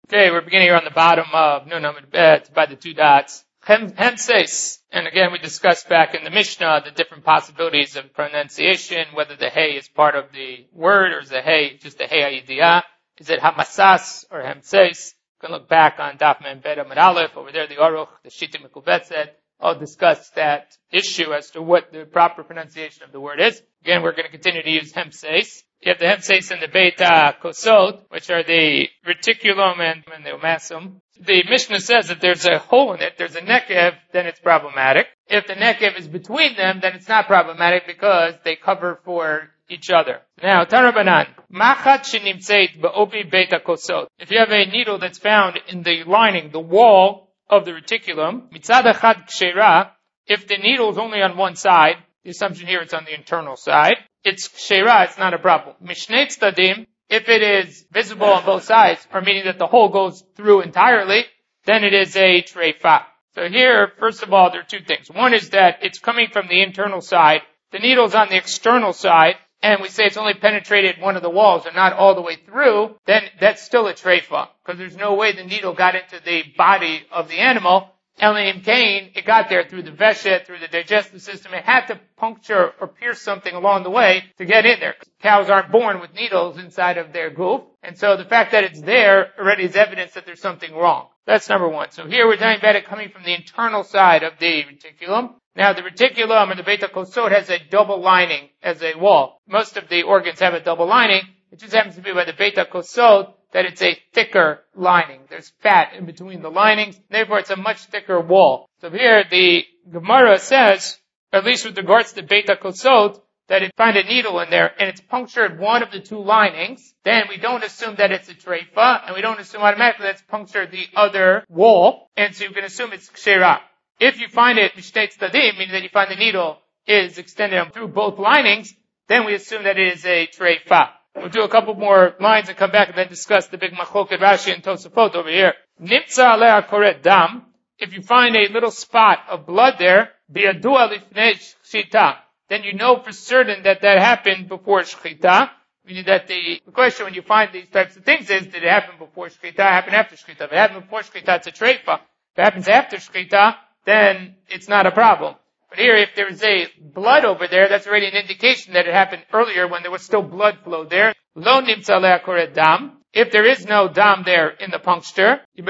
Okay, we're beginning here on the bottom of Nun Amud Bet by the two dots. Hemseis. And again, we discussed back in the Mishnah the different possibilities of pronunciation, whether the hey is part of the word or is the hey just the hey ayidiyah. Is it hamasas or hemseis? You can look back on Daf Mem Bet Amud Aleph. Over there, the Aruch, the Shita Mekubetzet, all discussed that issue as to what the proper pronunciation of the word is. Again, we're going to continue to use hemseis. You have the hemseis and the beta kosod, which are the reticulum and the umasum. The Mishnah says that there's a hole in it, there's a nekev, then it's problematic. If the nekev is between them, then it's not problematic because they cover for each other. Now, Tarabanan, machat shenimtzeit ba'opi beta kosod. If you have a needle that's found in the lining, the wall of the reticulum, mitzad achad kshera, if the needle is only on one side, the assumption here it's on the internal side, it's kshera, it's not a problem. Mishnei tzadim, if it is visible on both sides, or meaning that the hole goes through entirely, then it is a treifa. So here, first of all, there are two things. One is that it's coming from the internal side, the needle's on the external side, and we say it's only penetrated one of the walls and not all the way through, then that's still a treifa, because there's no way the needle got into the body of the animal. Elim Cain, it got there through the veshet, through the digestive system. It had to puncture or pierce something along the way to get in there. Cows aren't born with needles inside of their goof. And so the fact that it's there already is evidence that there's something wrong. That's number one. So here we're talking about it coming from the internal side of the reticulum. Now the reticulum or the beta kosod has a double lining as a wall. Most of the organs have a double lining. It just happens to be by the beta kosod that it's a thicker lining. There's fat in between the linings. Therefore, it's a much thicker wall. So here, the Gemara says, at least with regards to beta kosod, that if you find a needle in there and it's punctured one of the two linings, then we don't assume that it's a treifa, and we don't assume automatically that it's punctured the other wall, and so you can assume it's kshera. If you find it mishnei tzadim, meaning that you find the needle is extended through both linings, then we assume that it is a treifa. We'll do a couple more lines and come back and then discuss the big machloket Rashi and Tosafot over here. Nimtza alea koret dam. If you find a little spot of blood there, bi'adua lifnei shchita, then you know for certain that that happened before shchita. Meaning that the question when you find these types of things is, did it happen before shchita, happen after shchita? If it happened before shchita, it's a treifa. If it happens after shchita, then it's not a problem. But here, if there's a blood over there, that's already an indication that it happened earlier when there was still blood flow there. Lo nimtza alea koret dam. If there is no dam there in the puncture, then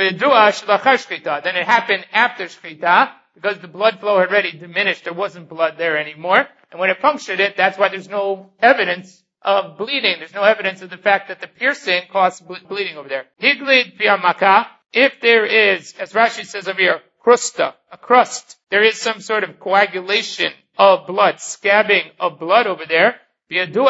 it happened after shchita, because the blood flow had already diminished. There wasn't blood there anymore. And when it punctured it, that's why there's no evidence of bleeding. There's no evidence of the fact that the piercing caused bleeding over there. Higlid piyamaka. If there is, as Rashi says over here, krusta, a crust, there is some sort of coagulation of blood, scabbing of blood over there, you know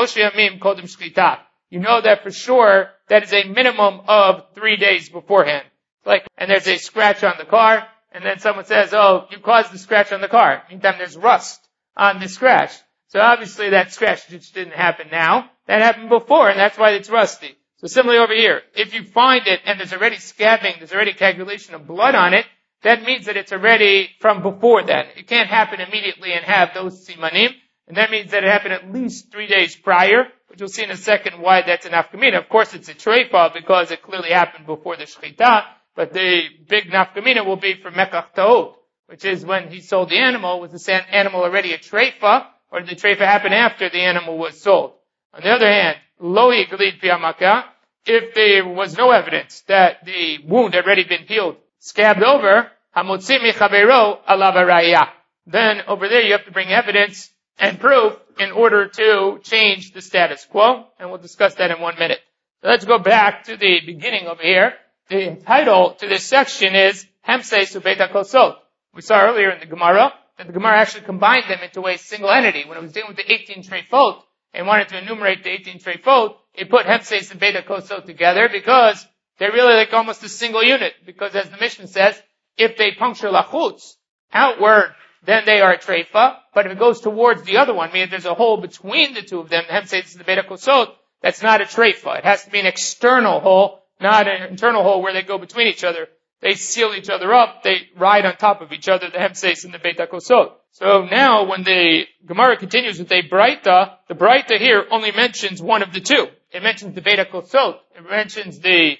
that for sure that is a minimum of 3 days beforehand. And there's a scratch on the car, and then someone says, oh, you caused the scratch on the car. Meantime, there's rust on the scratch. So obviously that scratch just didn't happen now. That happened before, and that's why it's rusty. So similarly over here, if you find it and there's already scabbing, there's already coagulation of blood on it, that means that it's already from before then. It can't happen immediately and have those simanim. And that means that it happened at least 3 days prior, which we'll see in a second why that's an nafkamina. Of course, it's a treifa because it clearly happened before the shchita, but the big nafkamina will be for mekach ta'ot, which is when he sold the animal. Was the animal already a treifa, or did the treifa happen after the animal was sold? On the other hand, lo yiglid piyamaka, if there was no evidence that the wound had already been healed, scabbed over, hamotzi michavero alav haraya. Then over there you have to bring evidence and proof in order to change the status quo, and we'll discuss that in 1 minute. So let's go back to the beginning over here. The title to this section is Hemseis u'beta kosod. We saw earlier in the Gemara that the Gemara actually combined them into a single entity. When it was dealing with the 18 treifot and wanted to enumerate the 18 treifot, it put Hemseis and beta kosod together because they're really like almost a single unit, because as the Mishnah says, if they puncture lachutz, outward, then they are a treifa, but if it goes towards the other one, meaning there's a hole between the two of them, the hemseis and the beta kosod, that's not a treifa. It has to be an external hole, not an internal hole where they go between each other. They seal each other up, they ride on top of each other, the hemseis and the beta kosod. So now when the Gemara continues with a braita, the braita here only mentions one of the two. It mentions the beta kosod. It mentions the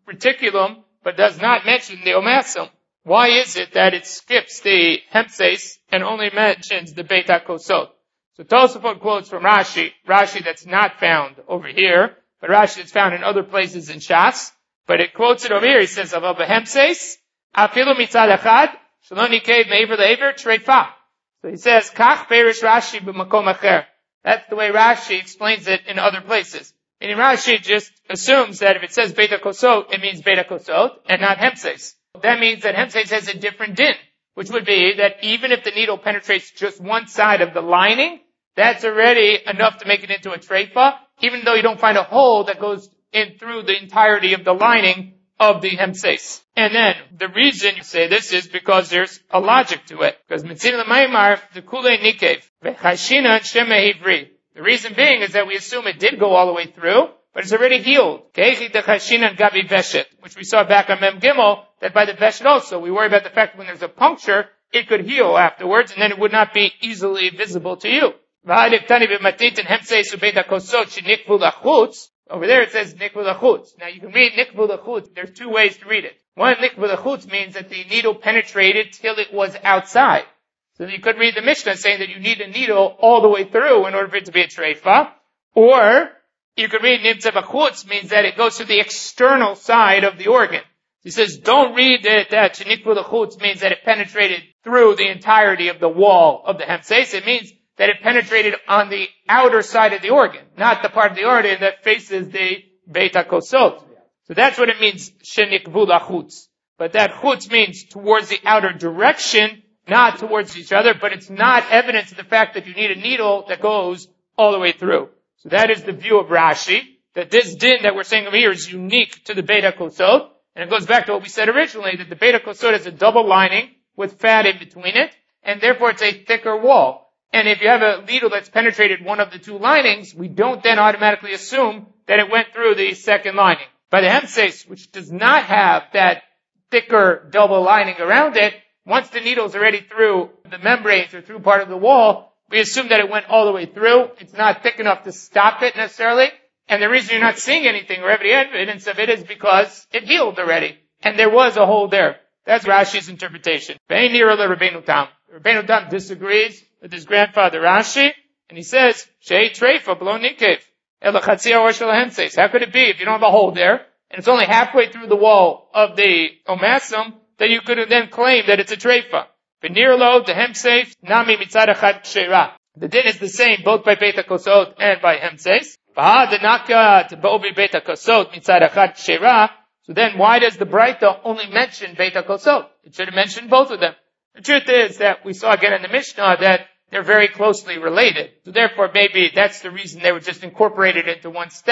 reticulum, but does not mention the omasum. Why is it that it skips the hemseis and only mentions the Beit HaKosot? So Tosafot quotes from Rashi that's not found over here, but Rashi that's found in other places in Shas, but it quotes it over here. He says, Aval behemseis, afilu mitzad echad, shelo nikev me'ever le'ever, treifa. So he says, Kach perish Rashi b'makom acher. That's the way Rashi explains it in other places. Meaning Rashi just assumes that if it says Beit HaKosot, it means Beit HaKosot and not hemseis. That means that hemseis has a different din, which would be that even if the needle penetrates just one side of the lining, that's already enough to make it into a treifa, even though you don't find a hole that goes in through the entirety of the lining of the hemseis. And then the reason you say this is because there's a logic to it. Because Mitzin l'maymar the kule nikev v'chashina shemeh hivri. The reason being is that we assume it did go all the way through, but it's already healed. Keichi dechashina gabi veshet, which we saw back on Mem Gimel, that by the veshet also, we worry about the fact that when there's a puncture, it could heal afterwards, and then it would not be easily visible to you. Over there it says nikvu lachutz. Now you can read nikvu lachutz. There's two ways to read it. One, nikvu lachutz means that the needle penetrated till it was outside. So you could read the Mishnah saying that you need a needle all the way through in order for it to be a treifa. Or you could read nimtza b'chutz, means that it goes to the external side of the organ. He says, don't read that nikvu lachutz means that it penetrated through the entirety of the wall of the hemseis. It means that it penetrated on the outer side of the organ, not the part of the organ that faces the Beit HaKosot. So that's what it means, shenikvu lachutz. But that chutz means towards the outer direction, not towards each other, but it's not evidence of the fact that you need a needle that goes all the way through. So that is the view of Rashi, that this din that we're saying over here is unique to the Beit HaKosot, and it goes back to what we said originally, that the Beit HaKosot has a double lining with fat in between it, and therefore it's a thicker wall. And if you have a needle that's penetrated one of the two linings, we don't then automatically assume that it went through the second lining. By the hemseis, which does not have that thicker double lining around it, once the needle is already through the membranes or through part of the wall, we assume that it went all the way through. It's not thick enough to stop it necessarily. And the reason you're not seeing anything or any evidence of it is because it healed already. And there was a hole there. That's Rashi's interpretation. Rabbeinu Tam disagrees with his grandfather Rashi, and he says, Shei treifa below nikev, ela chatzia or shel hemseis. How could it be if you don't have a hole there, and it's only halfway through the wall of the omasum, that you could then claim that it's a treifa? V'nir lo the hemseis nami mitzad achad kshera. The din is the same both by Beit HaKosot and by hemseis. V'ha denaka t'ba'ovi Beit HaKosot mitzad achad kshera. So then why does the Braita only mention Beit HaKosot? It should have mentioned both of them. The truth is that we saw again in the Mishnah that they're very closely related. So therefore maybe that's the reason they were just incorporated into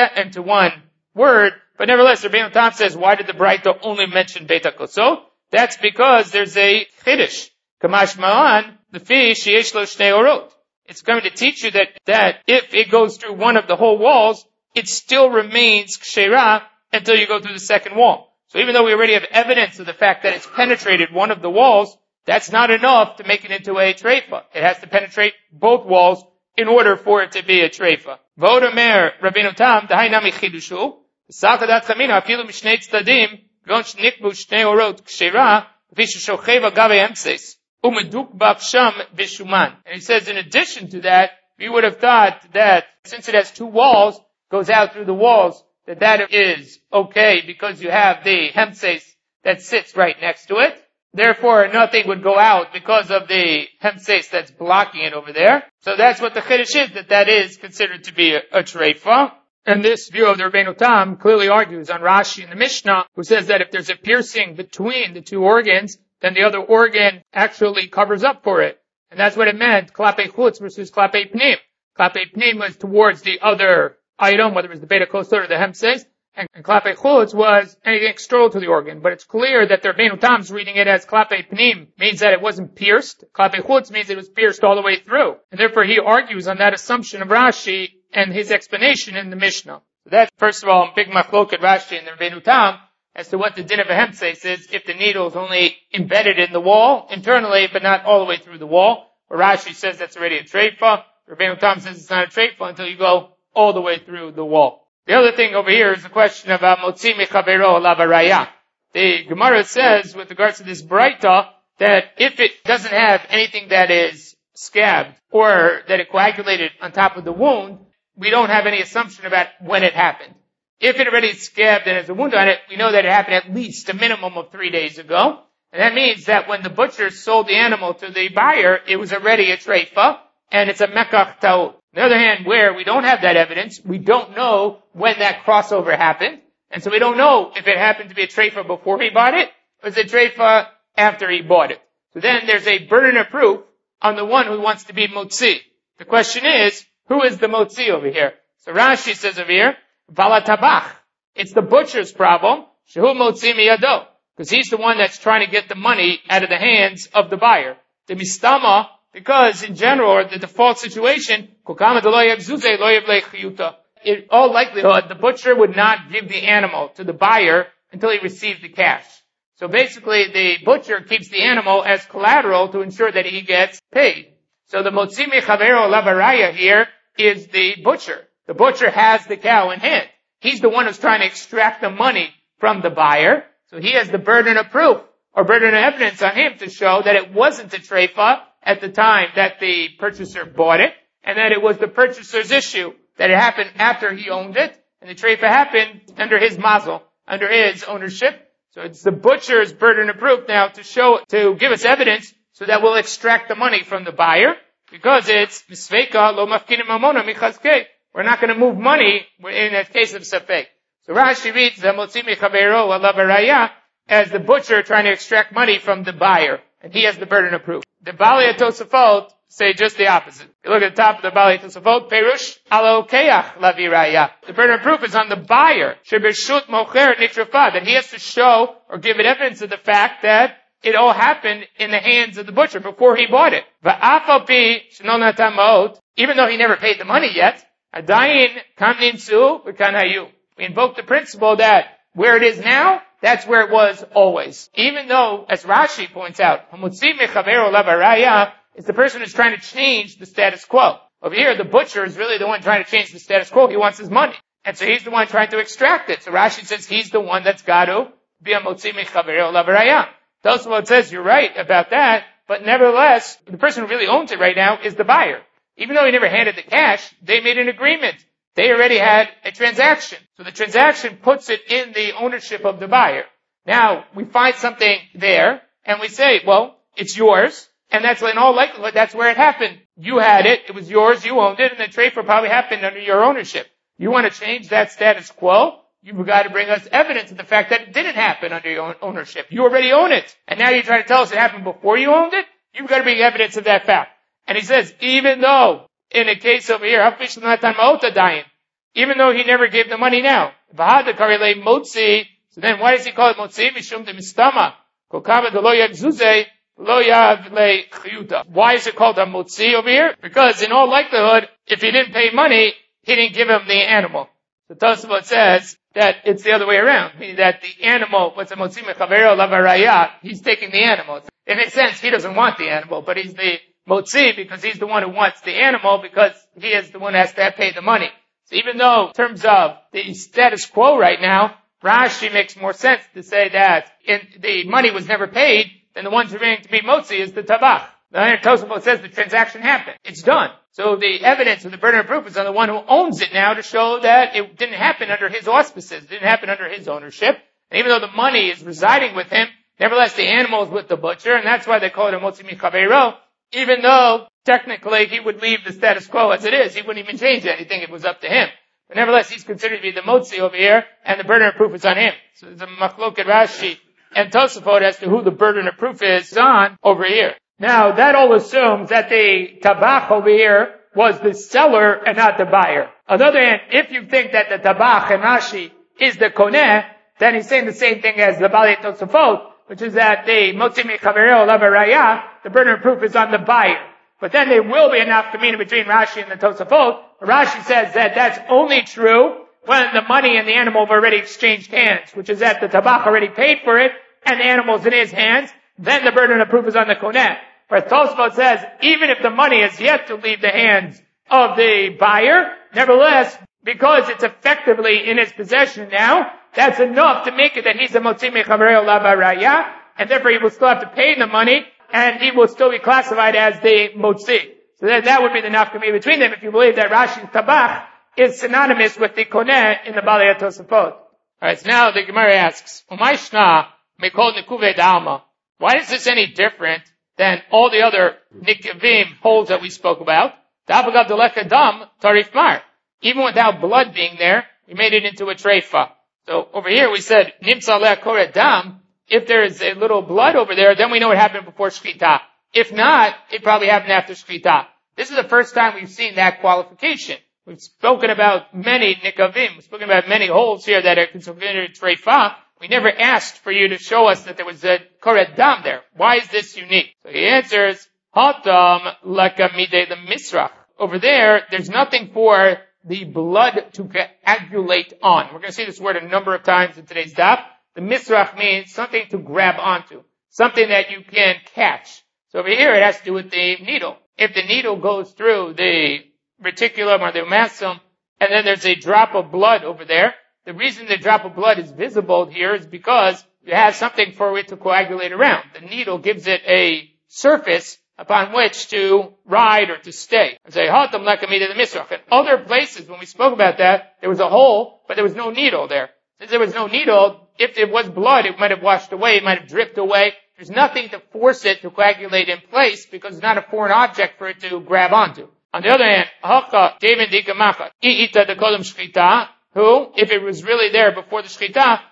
one word. But nevertheless, Rabbeinu Tam says, why did the Braita only mention Beit HaKosot? That's because there's a chiddush. Kamash ma'an, lefi sheyesh lo shnei orot. It's going to teach you that if it goes through one of the whole walls, it still remains kshera until you go through the second wall. So even though we already have evidence of the fact that it's penetrated one of the walls, that's not enough to make it into a treifa. It has to penetrate both walls in order for it to be a treifa. Vodamer Rabbeinu Tam, Dahainami Chidushu, Sakadat Chamina, Afilu Mishnei Tzadim, Gon Shnikbu Shnei Orot Kshera, Vishu Shocheva Gave Emses, Umeduk Bak Sham Vishuman. And he says in addition to that, we would have thought that since it has two walls, goes out through the walls, that is okay because you have the hemseis that sits right next to it. Therefore, nothing would go out because of the hemseis that's blocking it over there. So that's what the chiddush is, that is considered to be a treifa. And this view of the Rabbeinu Tam clearly argues on Rashi in the Mishnah, who says that if there's a piercing between the two organs, then the other organ actually covers up for it. And that's what it meant, klape chutz versus klape pnim. Klape pnim was towards the other item, whether it was the Beit HaKosot or the hemseis, and klape chutz was anything external to the organ. But it's clear that the Rabbeinu Tam's reading it as klape pnim means that it wasn't pierced. Klape chutz means it was pierced all the way through. And therefore he argues on that assumption of Rashi and his explanation in the Mishnah. So that's, first of all, big machloket Rashi and the Rabbeinu Tam as to what the din of a hemseis is if the needle is only embedded in the wall internally, but not all the way through the wall. Where Rashi says that's already a treifa. Rabbeinu Tam says it's not a treifa until you go all the way through the wall. The other thing over here is the question about motzi mechavero alav haraya. The Gemara says, with regards to this Braita, that if it doesn't have anything that is scabbed or that it coagulated on top of the wound, we don't have any assumption about when it happened. If it already is scabbed and has a wound on it, we know that it happened at least a minimum of 3 days ago. And that means that when the butcher sold the animal to the buyer, it was already a treifa, and it's a mekach ta'ut. On the other hand, where we don't have that evidence, we don't know when that crossover happened. And so we don't know if it happened to be a treifa before he bought it, or is it a treifa after he bought it. So then there's a burden of proof on the one who wants to be motzi. The question is, who is the motzi over here? So Rashi says over here, Vala tabach. It's the butcher's problem. Shehu motzi miyado. Because he's the one that's trying to get the money out of the hands of the buyer. The mistama, because in general, the default situation, in all likelihood, the butcher would not give the animal to the buyer until he received the cash. So basically, the butcher keeps the animal as collateral to ensure that he gets paid. So the motzi mechavero alav haraya here is the butcher. The butcher has the cow in hand. He's the one who's trying to extract the money from the buyer. So he has the burden of proof or burden of evidence on him to show that it wasn't a treifa at the time that the purchaser bought it, and that it was the purchaser's issue, that it happened after he owned it, and the treifa happened under his mazel, under his ownership. So it's the butcher's burden of proof now to give us evidence so that we'll extract the money from the buyer, because it's misveika lo mafkinim mamona michazkei. We're not going to move money in a case of safek. So Rashi reads the motzi mechavero alav haraya as the butcher trying to extract money from the buyer, and he has the burden of proof. The Balei Tosafot say just the opposite. You look at the top of the Balei Tosafot, Perush alo keach lavi raya. The burden of proof is on the buyer. Shebeshut mocher nitrafa, that he has to show or give it evidence of the fact that it all happened in the hands of the butcher before he bought it. Va'afal pi shnon natamot, even though he never paid the money yet, adayin kam ninsu v'kan hayu. We invoke the principle that where it is now, that's where it was always. Even though, as Rashi points out, hamotzi mechavero alav haraya is the person who's trying to change the status quo. Over here, the butcher is really the one trying to change the status quo. He wants his money. And so he's the one trying to extract it. So Rashi says he's the one that's got to be a motzi mechavero alav haraya. Tosafot says you're right about that, but nevertheless, the person who really owns it right now is the buyer. Even though he never handed the cash, they made an agreement. They already had a transaction. So the transaction puts it in the ownership of the buyer. Now, we find something there, and we say, well, it's yours, and that's in all likelihood, that's where it happened. You had it, it was yours, you owned it, and the treifa probably happened under your ownership. You want to change that status quo? You've got to bring us evidence of the fact that it didn't happen under your own ownership. You already own it. And now you're trying to tell us it happened before you owned it? You've got to bring evidence of that fact. And he says, even though, in a case over here, even though he never gave the money now, so then why does he call it motzi? Why is it called a motzi over here? Because in all likelihood, if he didn't pay money, he didn't give him the animal. So Tosafot says that it's the other way around, meaning that the animal, what's a motzi mechavero alav haraya, he's taking the animal. It makes sense, he doesn't want the animal, but he's the motzi because he's the one who wants the animal because he is the one who has to pay the money. So even though in terms of the status quo right now, Rashi makes more sense to say that the money was never paid, then the one remaining to be motzi is the tabach. The Tosafot says the transaction happened. It's done. So the evidence of the burden of proof is on the one who owns it now to show that it didn't happen under his auspices. It didn't happen under his ownership. And even though the money is residing with him, nevertheless the animal is with the butcher, and that's why they call it a motzi mechavero, even though technically he would leave the status quo as it is. He wouldn't even change anything. It was up to him. But nevertheless, he's considered to be the motzi over here, and the burden of proof is on him. So there's a machloket Rashi and Tosafot as to who the burden of proof is on over here. Now, that all assumes that the tabach over here was the seller and not the buyer. On the other hand, if you think that the tabach and Rashi is the koneh, then he's saying the same thing as the Balei Tosafot, which is that the motzi mechavero alav haraya, the burden of proof is on the buyer. But then there will be a nafkamina between Rashi and the Tosafot. Rashi says that that's only true when the money and the animal have already exchanged hands, which is that the tabach already paid for it and the animal's in his hands. Then the burden of proof is on the koneh. But Tosafot says, even if the money is yet to leave the hands of the buyer, nevertheless, because it's effectively in his possession now, that's enough to make it that he's a motzi mechavreo la baraya, and therefore he will still have to pay the money, and he will still be classified as the motzi. So that would be the nafkami between them if you believe that Rashi's tabach is synonymous with the koneh in the Balei Tosafot. Alright, so now the Gemara asks, Umay shna mekol nikuve d'alma. Why is this any different than all the other nikavim holes that we spoke about? D'avagav deleka dam tarif mar. Even without blood being there, we made it into a treifa. So over here we said, nimsa leh koret dam. If there is a little blood over there, then we know it happened before shkita. If not, it probably happened after shkita. This is the first time we've seen that qualification. We've spoken about many nikavim. We've spoken about many holes here that are considered treifa. We never asked for you to show us that there was a koret dam there. Why is this unique? So he answers, hatam lakamide the misrach. Over there, there's nothing for the blood to coagulate on. We're going to see this word a number of times in today's daf. The misrach means something to grab onto, something that you can catch. So over here, it has to do with the needle. If the needle goes through the reticulum or the masum, and then there's a drop of blood over there, the reason the drop of blood is visible here is because you have something for it to coagulate around. The needle gives it a surface upon which to ride or to stay. In other places, when we spoke about that, there was a hole, but there was no needle there. Since there was no needle, if there was blood, it might have washed away, it might have dripped away. There's nothing to force it to coagulate in place because it's not a foreign object for it to grab onto. On the other hand, who, if it was really there before the shchita,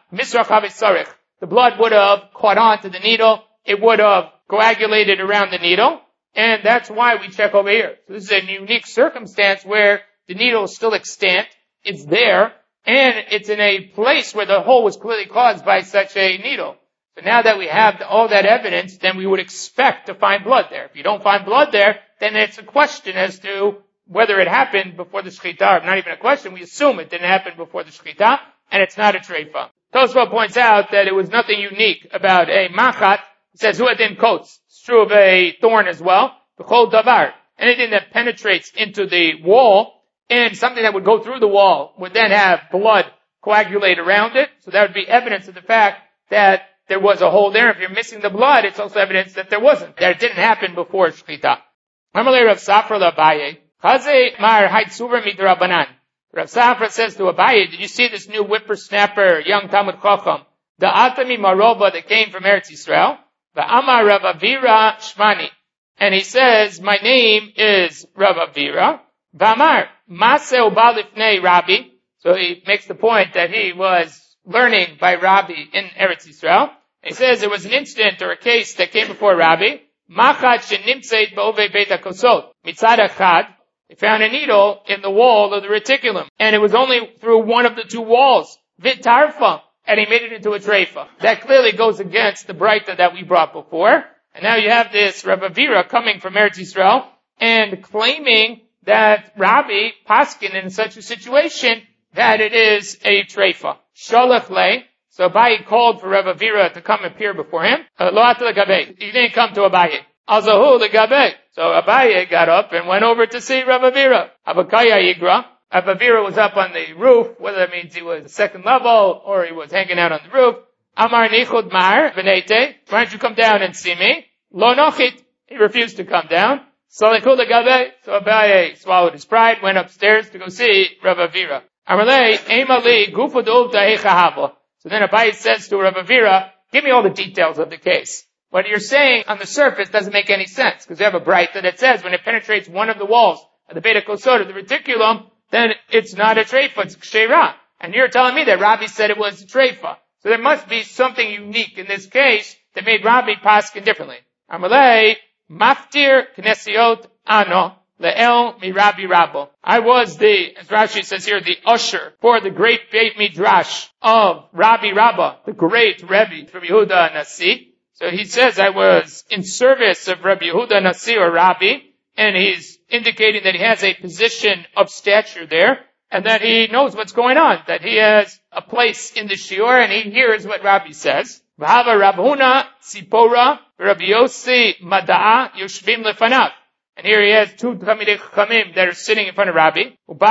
the blood would have caught on to the needle, it would have coagulated around the needle, and that's why we check over here. So this is a unique circumstance where the needle is still extant, it's there, and it's in a place where the hole was clearly caused by such a needle. So now that we have all that evidence, then we would expect to find blood there. If you don't find blood there, then it's a question as to whether it happened before the shchita. Not even a question, we assume it didn't happen before the shchita, and it's not a treifa. Tosfot points out that it was nothing unique about a machat. It says, huadin kotes. It's true of a thorn as well. B'chol davar. Anything that penetrates into the wall, and something that would go through the wall would then have blood coagulate around it. So that would be evidence of the fact that there was a hole there. If you're missing the blood, it's also evidence that there wasn't. That it didn't happen before shchita. Amalei Rav Safra l'Abaye. Chaze mar haitzuver midrabanan. Rav Safra says to Abaye, did you see this new whippersnapper, young Talmud Chacham, the Atami Marova that came from Eretz Yisrael? The Amar Rav Avira Shmani. And he says, my name is Rav Avira. V'amar, Maseh uba lifnei Rabbi. So he makes the point that he was learning by Rabbi in Eretz Yisrael. He says there was an incident or a case that came before Rabbi. Machat shenimtzeit ba'ovei beit hakosot. Mitzad achad. They found a needle in the wall of the reticulum. And it was only through one of the two walls. Vitarfa. And he made it into a treifa. That clearly goes against the braita that we brought before. And now you have this Rav Avira coming from Eretz Yisrael and claiming that Rabbi paskin in such a situation that it is a treifa. Shalach lei. So Abaye called for Rav Avira to come appear before him. Lo ata legabe. He didn't come to Abaye. Azahu legabe. So Abaye got up and went over to see Rav Avira. Habakaya yigra. Rav Avira was up on the roof, whether that means he was the second level or he was hanging out on the roof. Amar nichud mar v'neite. Why don't you come down and see me? Lo nochit. He refused to come down. Saliku legabe. So Abaye swallowed his pride, went upstairs to go see Rav Avira. Amarle emali gufa d'uvta hechahava. So then Abaye says to Rav Avira, give me all the details of the case. What you're saying on the surface doesn't make any sense, because you have a braita that says when it penetrates one of the walls of the Beit HaKosot, of the reticulum, then it's not a treifa, it's kshera. And you're telling me that Rabbi said it was a treifa. So there must be something unique in this case that made Rabbi paskin differently. Amalei, maftir knesiot ano, le'el mi Rabbi Rabbo. I was as Rashi says here, the usher for the great Beit Midrash of Rabbi Rabba, the great Rebbe from Yehuda Nasi. So he says, I was in service of Rabbi Yehuda Nasi or Rabbi, and he's indicating that he has a position of stature there, and that he knows what's going on, that he has a place in the shiur, and he hears what Rabbi says. V'hava Rav Huna Tzipora Rabbi Yossi Mada'a Yoshvim Lefanav. And here he has two Talmidei Chachamim that are sitting in front of Rabbi.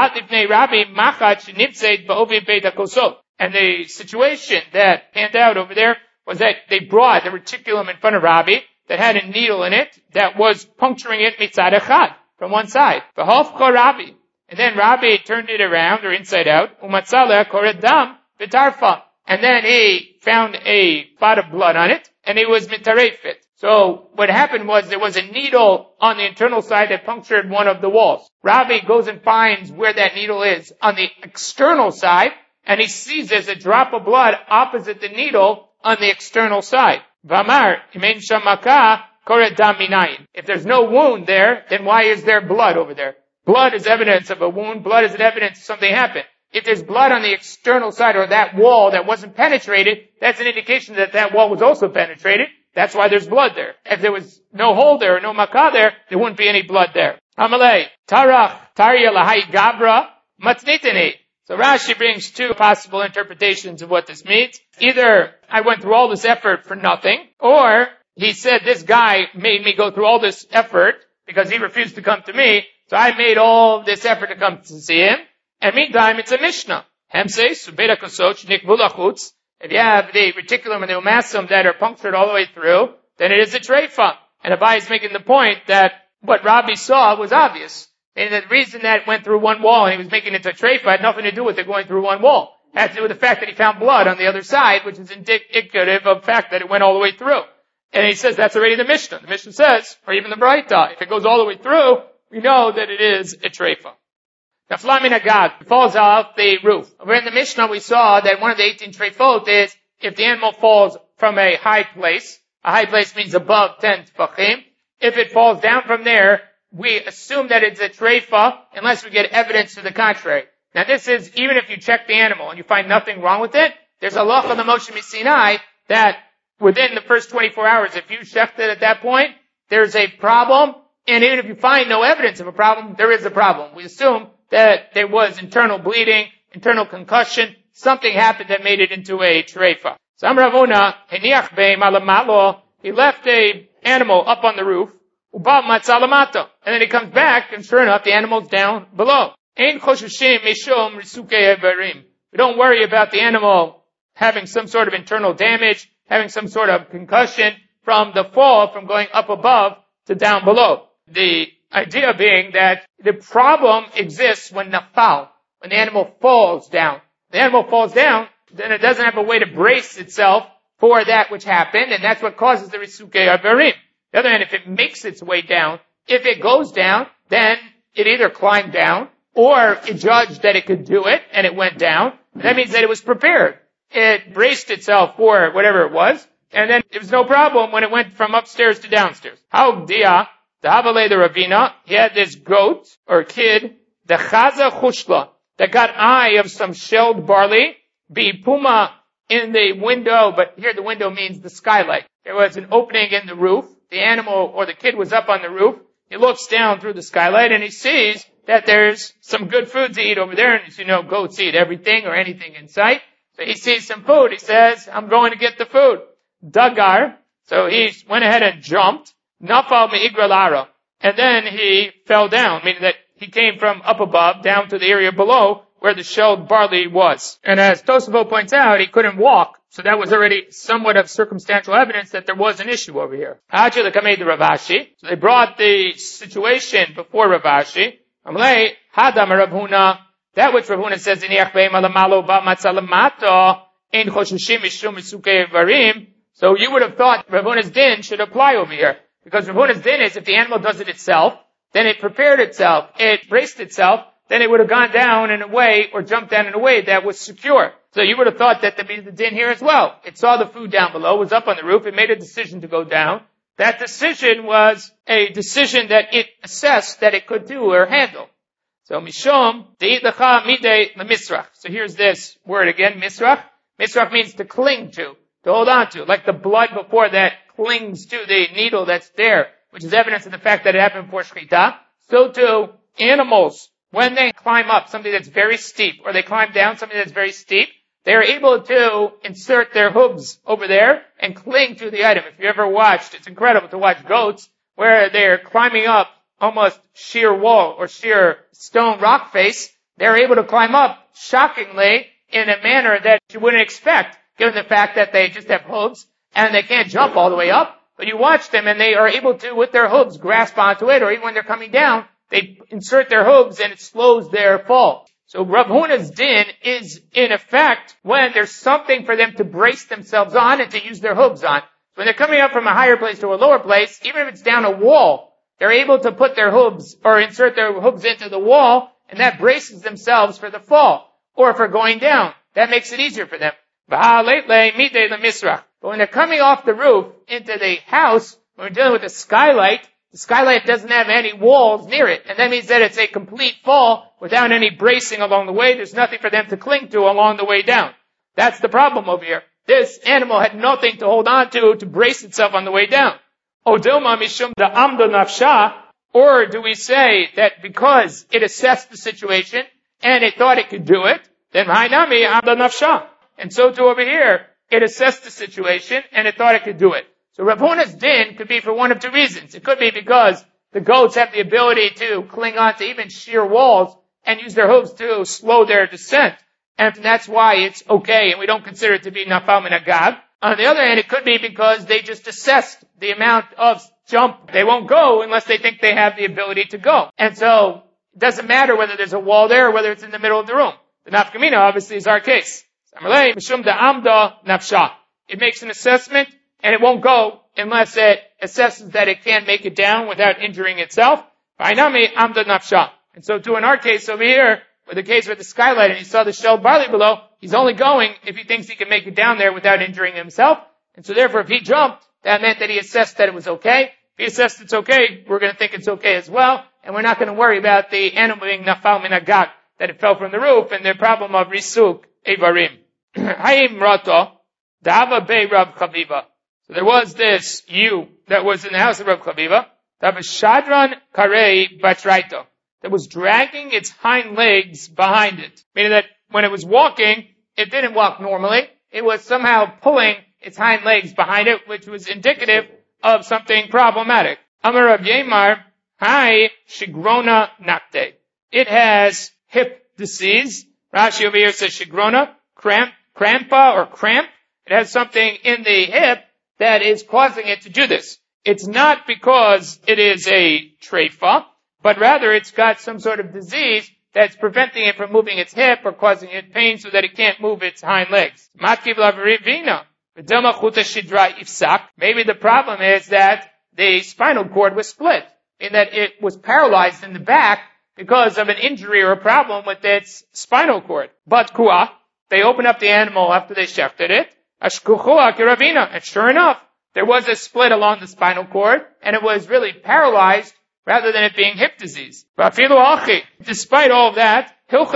And the situation that panned out over there was that they brought the reticulum in front of Rabbi that had a needle in it that was puncturing it mitzad echad, from one side. V'hofcha Rabbi. And then Rabbi turned it around, or inside out, umatzaleh kored dam v'tarfa. And then he found a spot of blood on it, and he was mitarefit. So what happened was there was a needle on the internal side that punctured one of the walls. Rabbi goes and finds where that needle is on the external side, and he sees there's a drop of blood opposite the needle on the external side. Vamar, imen shamaka kored dam minayin. If there's no wound there, then why is there blood over there? Blood is evidence of a wound. Blood is evidence something happened. If there's blood on the external side or that wall that wasn't penetrated, that's an indication that that wall was also penetrated. That's why there's blood there. If there was no hole there or no makah there wouldn't be any blood there. Amalei, tarach, tarya lahai gabra, matnitini. So Rashi brings two possible interpretations of what this means. Either I went through all this effort for nothing, or he said this guy made me go through all this effort because he refused to come to me, so I made all this effort to come to see him. And meantime, it's a Mishnah. Hemse, subeda kosoch, nikvulachutz. If you have the reticulum and the umasum that are punctured all the way through, then it is a treifa. And Abai is making the point that what Rabbi saw was obvious. And the reason that it went through one wall and he was making it a treifa had nothing to do with it going through one wall. It had to do with the fact that he found blood on the other side, which is indicative of the fact that it went all the way through. And he says that's already the Mishnah. The Mishnah says, or even the Braita, if it goes all the way through, we know that it is a treifa. Nafla min hagag, falls off the roof. Over in the Mishnah we saw that one of the 18 treifot is if the animal falls from a high place means above 10 tefachim. If it falls down from there, we assume that it's a treifa unless we get evidence to the contrary. Now this is, even if you check the animal and you find nothing wrong with it, there's a law on the Moshe Sinai that within the first 24 hours, if you checked it at that point, there's a problem, and even if you find no evidence of a problem, there is a problem. We assume that there was internal bleeding, internal concussion, something happened that made it into a treifa. So Amar Ravuna, heniach beim alamalo, he left a animal up on the roof, ubav matzalamato, and then he comes back, and sure enough, the animal's down below. Ein choshushim mishum risukei ivarim. We don't worry about the animal having some sort of internal damage, having some sort of concussion from the fall, from going up above to down below. The idea being that the problem exists when nafal, when the animal falls down. The animal falls down, then it doesn't have a way to brace itself for that which happened, and that's what causes the risukei avarim. The other hand, if it makes its way down, if it goes down, then it either climbed down, or it judged that it could do it, and it went down. That means that it was prepared. It braced itself for whatever it was, and then it was no problem when it went from upstairs to downstairs. How dia, the Havale the Ravina, he had this goat, or kid, the chaza chushla, that got eye of some shelled barley, be puma in the window, but here the window means the skylight. There was an opening in the roof. The animal, or the kid was up on the roof. He looks down through the skylight and he sees that there's some good food to eat over there. And as you know, goats eat everything or anything in sight. So he sees some food. He says, I'm going to get the food. Dagar. So he went ahead and jumped. Nafal me'igra lara. And then he fell down, meaning that he came from up above down to the area below where the shelled barley was. And as Tosafot points out, he couldn't walk. So that was already somewhat of circumstantial evidence that there was an issue over here. Hachi l'kamei de Ravashi. So they brought the situation before Ravashi. Amlei hadam Rav Huna. That which Rav Huna says in Yachbeim alamalo ba matzalamato in choshushim mishum misukei varim. So you would have thought Rav Huna's din should apply over here. Because Rav Huna's din is if the animal does it itself, then it prepared itself, it braced itself, then it would have gone down in a way or jumped down in a way that was secure. So you would have thought that there'd be the din here as well. It saw the food down below, was up on the roof, it made a decision to go down. That decision was a decision that it assessed that it could do or handle. So mishom de'itlacha midei lemisrach. So here's this word again, misrach. Misrach means to cling to hold on to, like the blood before that clings to the needle that's there, which is evidence of the fact that it happened before shechita. So too, animals, when they climb up something that's very steep, or they climb down something that's very steep, they are able to insert their hooves over there and cling to the item. If you ever watched, it's incredible to watch goats where they're climbing up almost sheer wall or sheer stone rock face, they're able to climb up shockingly in a manner that you wouldn't expect, given the fact that they just have hooves and they can't jump all the way up. But you watch them and they are able to, with their hooves, grasp onto it, or even when they're coming down, they insert their hooves and it slows their fall. So Rav Huna's din is, in effect, when there's something for them to brace themselves on and to use their hooves on. When they're coming up from a higher place to a lower place, even if it's down a wall, they're able to put their hooves or insert their hooves into the wall, and that braces themselves for the fall. Or for going down, that makes it easier for them. But when they're coming off the roof into the house, when we're dealing with the skylight doesn't have any walls near it. And that means that it's a complete fall without any bracing along the way. There's nothing for them to cling to along the way down. That's the problem over here. This animal had nothing to hold on to brace itself on the way down. Or do we say that because it assessed the situation and it thought it could do it, then and so too over here, it assessed the situation and it thought it could do it. So Rav Huna's din could be for one of two reasons. It could be because the goats have the ability to cling on to even sheer walls and use their hooves to slow their descent. And that's why it's okay, and we don't consider it to be nafal min hagag. On the other hand, it could be because they just assessed the amount of jump. They won't go unless they think they have the ability to go. And so, it doesn't matter whether there's a wall there or whether it's in the middle of the room. The nafkamina obviously is our case. It makes an assessment, and it won't go unless it assesses that it can make it down without injuring itself. And so too in our case over here, with the case with the skylight, and he saw the shelled barley below, he's only going if he thinks he can make it down there without injuring himself. And so therefore, if he jumped, that meant that he assessed that it was okay. If he assessed it's okay, we're going to think it's okay as well, and we're not going to worry about the animal being nafal min hagag, that it fell from the roof, and the problem of risuk evarim. Hayim rato, dava bei Rav Chaviva. So there was this ewe that was in the house of Rav Chaviva, dava shadran karei batraito, that was dragging its hind legs behind it. Meaning that when it was walking, it didn't walk normally. It was somehow pulling its hind legs behind it, which was indicative of something problematic. Amar Rav Yemar, hai shigrona nakte. It has hip disease. Rashi over here says shigrona, crampa or cramp. It has something in the hip that is causing it to do this. It's not because it is a treifa, but rather it's got some sort of disease that's preventing it from moving its hip or causing it pain so that it can't move its hind legs. Maybe the problem is that the spinal cord was split, in that it was paralyzed in the back because of an injury or a problem with its spinal cord. But they opened up the animal after they shechted it, and sure enough, there was a split along the spinal cord, and it was really paralyzed rather than it being hip disease. Despite all of that,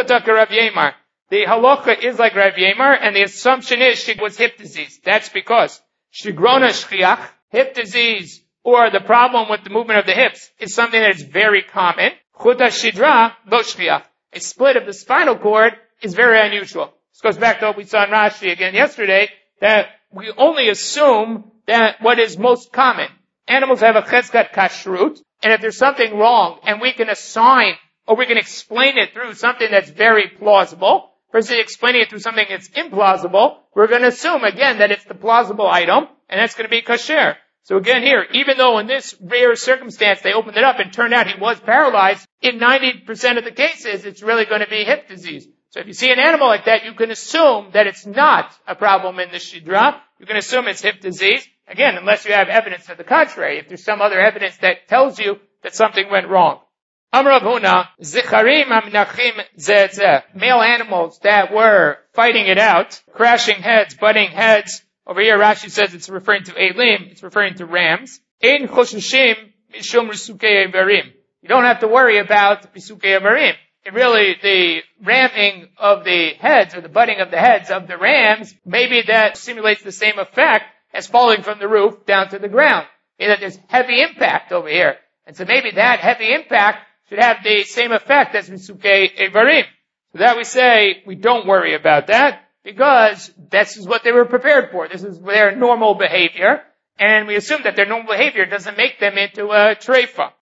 the halacha is like Rav Yemar, and the assumption is she was hip disease. That's because shigrona shchiach, hip disease, or the problem with the movement of the hips, is something that is very common. Chuta shidra lo shchiach. A split of the spinal cord is very unusual. This goes back to what we saw in Rashi again yesterday, that we only assume that what is most common. Animals have a cheskat kashrut, and if there's something wrong, and we can assign, or we can explain it through something that's very plausible, versus explaining it through something that's implausible, we're going to assume again that it's the plausible item, and that's going to be kasher. So again here, even though in this rare circumstance they opened it up and turned out he was paralyzed, in 90% of the cases it's really going to be hip disease. So if you see an animal like that, you can assume that it's not a problem in the shidra. You can assume it's hip disease. Again, unless you have evidence to the contrary. If there's some other evidence that tells you that something went wrong. Amar Rav Huna, zicharim amnachim zeh. Male animals that were fighting it out, crashing heads, butting heads. Over here, Rashi says it's referring to elim. It's referring to rams. Ein choshushim mishum risukei avarim. You don't have to worry about risukei avarim. Really, the ramming of the heads, or the butting of the heads of the rams, maybe that simulates the same effect as falling from the roof down to the ground. That there's heavy impact over here. And so maybe that heavy impact should have the same effect as Misukei Evarim. So that we say, we don't worry about that, because this is what they were prepared for. This is their normal behavior. And we assume that their normal behavior doesn't make them into a treifa.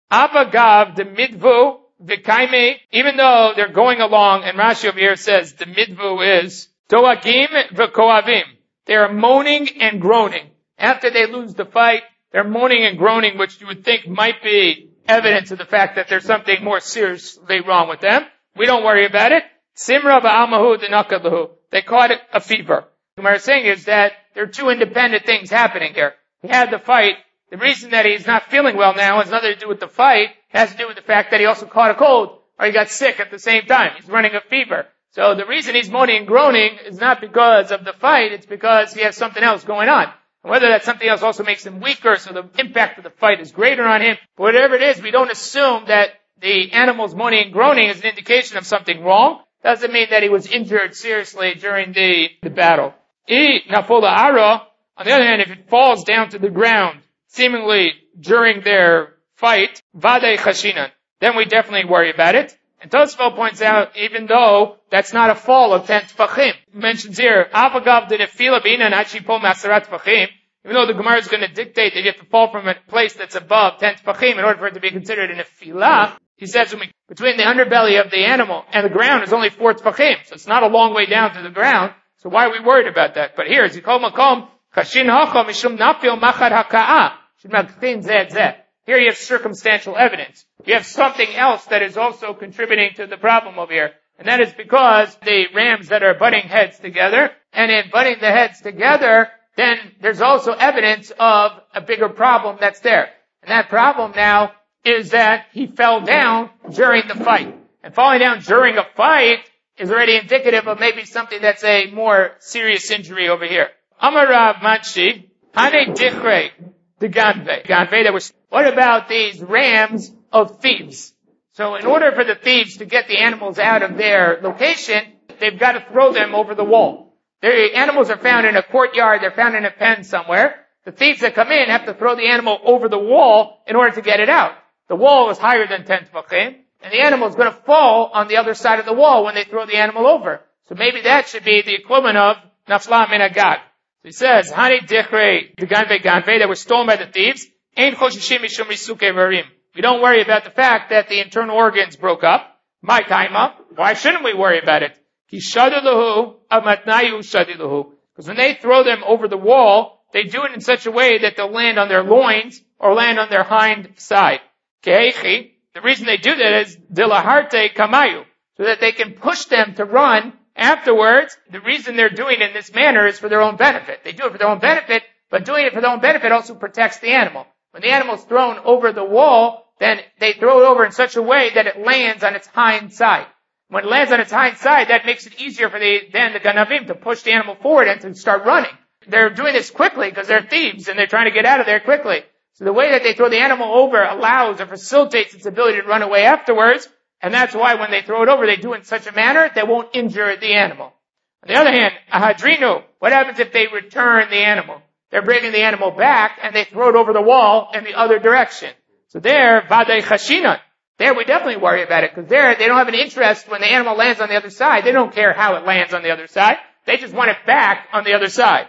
Avagav, the midvu, v'kaime, even though they're going along, and Rashi over here says the midvu is doagim v'koavim. They are moaning and groaning. After they lose the fight, they're moaning and groaning, which you would think might be evidence of the fact that there's something more seriously wrong with them. We don't worry about it. Simra ba'amahu denakalahu. They caught it a fever. What I'm saying is that there are two independent things happening here. He had the fight. The reason that he's not feeling well now has nothing to do with the fight. It has to do with the fact that he also caught a cold, or he got sick at the same time. He's running a fever. So the reason he's moaning and groaning is not because of the fight, it's because he has something else going on. And whether that something else also makes him weaker, so the impact of the fight is greater on him, whatever it is, we don't assume that the animal's moaning and groaning is an indication of something wrong. Doesn't mean that he was injured seriously during the battle. Nafola ara, on the other hand, if it falls down to the ground, seemingly during their fight, vadei chashinan, then we definitely worry about it. And Tosfot points out, even though that's not a fall of 10 tefachim, he mentions here, avagav de nefila b'inan achipol masarat tefachim, even though the Gemara is going to dictate that you have to fall from a place that's above 10 tefachim in order for it to be considered a nefila, he says between the underbelly of the animal and the ground is only 4 tefachim, so it's not a long way down to the ground, so why are we worried about that? But here, zikol makom, chashin hacha mishum nafil machar haka'a, shemagtin zed zed. Here you have circumstantial evidence. You have something else that is also contributing to the problem over here. And that is because the rams that are butting heads together, and in butting the heads together, then there's also evidence of a bigger problem that's there. And that problem now is that he fell down during the fight. And falling down during a fight is already indicative of maybe something that's a more serious injury over here. Amar Rav Manshi, Hane Dichre, the Ganve that was, what about these rams of thieves? So in order for the thieves to get the animals out of their location, they've got to throw them over the wall. The animals are found in a courtyard, they're found in a pen somewhere. The thieves that come in have to throw the animal over the wall in order to get it out. The wall is higher than 10 tefachim, and the animal is going to fall on the other side of the wall when they throw the animal over. So maybe that should be the equivalent of nafla min agag. He says, Hani dichre, the ganve that were stolen by the thieves, ain't choshishim mishum risuke varim. We don't worry about the fact that the internal organs broke up. My taima, why shouldn't we worry about it? Ki shadiluhu amatnayu shadiluhu. Because when they throw them over the wall, they do it in such a way that they'll land on their loins or land on their hind side. Kehechi, the reason they do that is dilaharte kamayu, so that they can push them to run afterwards. The reason they're doing it in this manner is for their own benefit. They do it for their own benefit, but doing it for their own benefit also protects the animal. When the animal's thrown over the wall, then they throw it over in such a way that it lands on its hind side. When it lands on its hind side, that makes it easier for the ganavim to push the animal forward and to start running. They're doing this quickly because they're thieves and they're trying to get out of there quickly. So the way that they throw the animal over allows or facilitates its ability to run away afterwards. And that's why when they throw it over, they do it in such a manner that won't injure the animal. On the other hand, ahadrinu, what happens if they return the animal? They're bringing the animal back and they throw it over the wall in the other direction. So there, vadei chashinan. There we definitely worry about it because there they don't have an interest when the animal lands on the other side. They don't care how it lands on the other side. They just want it back on the other side.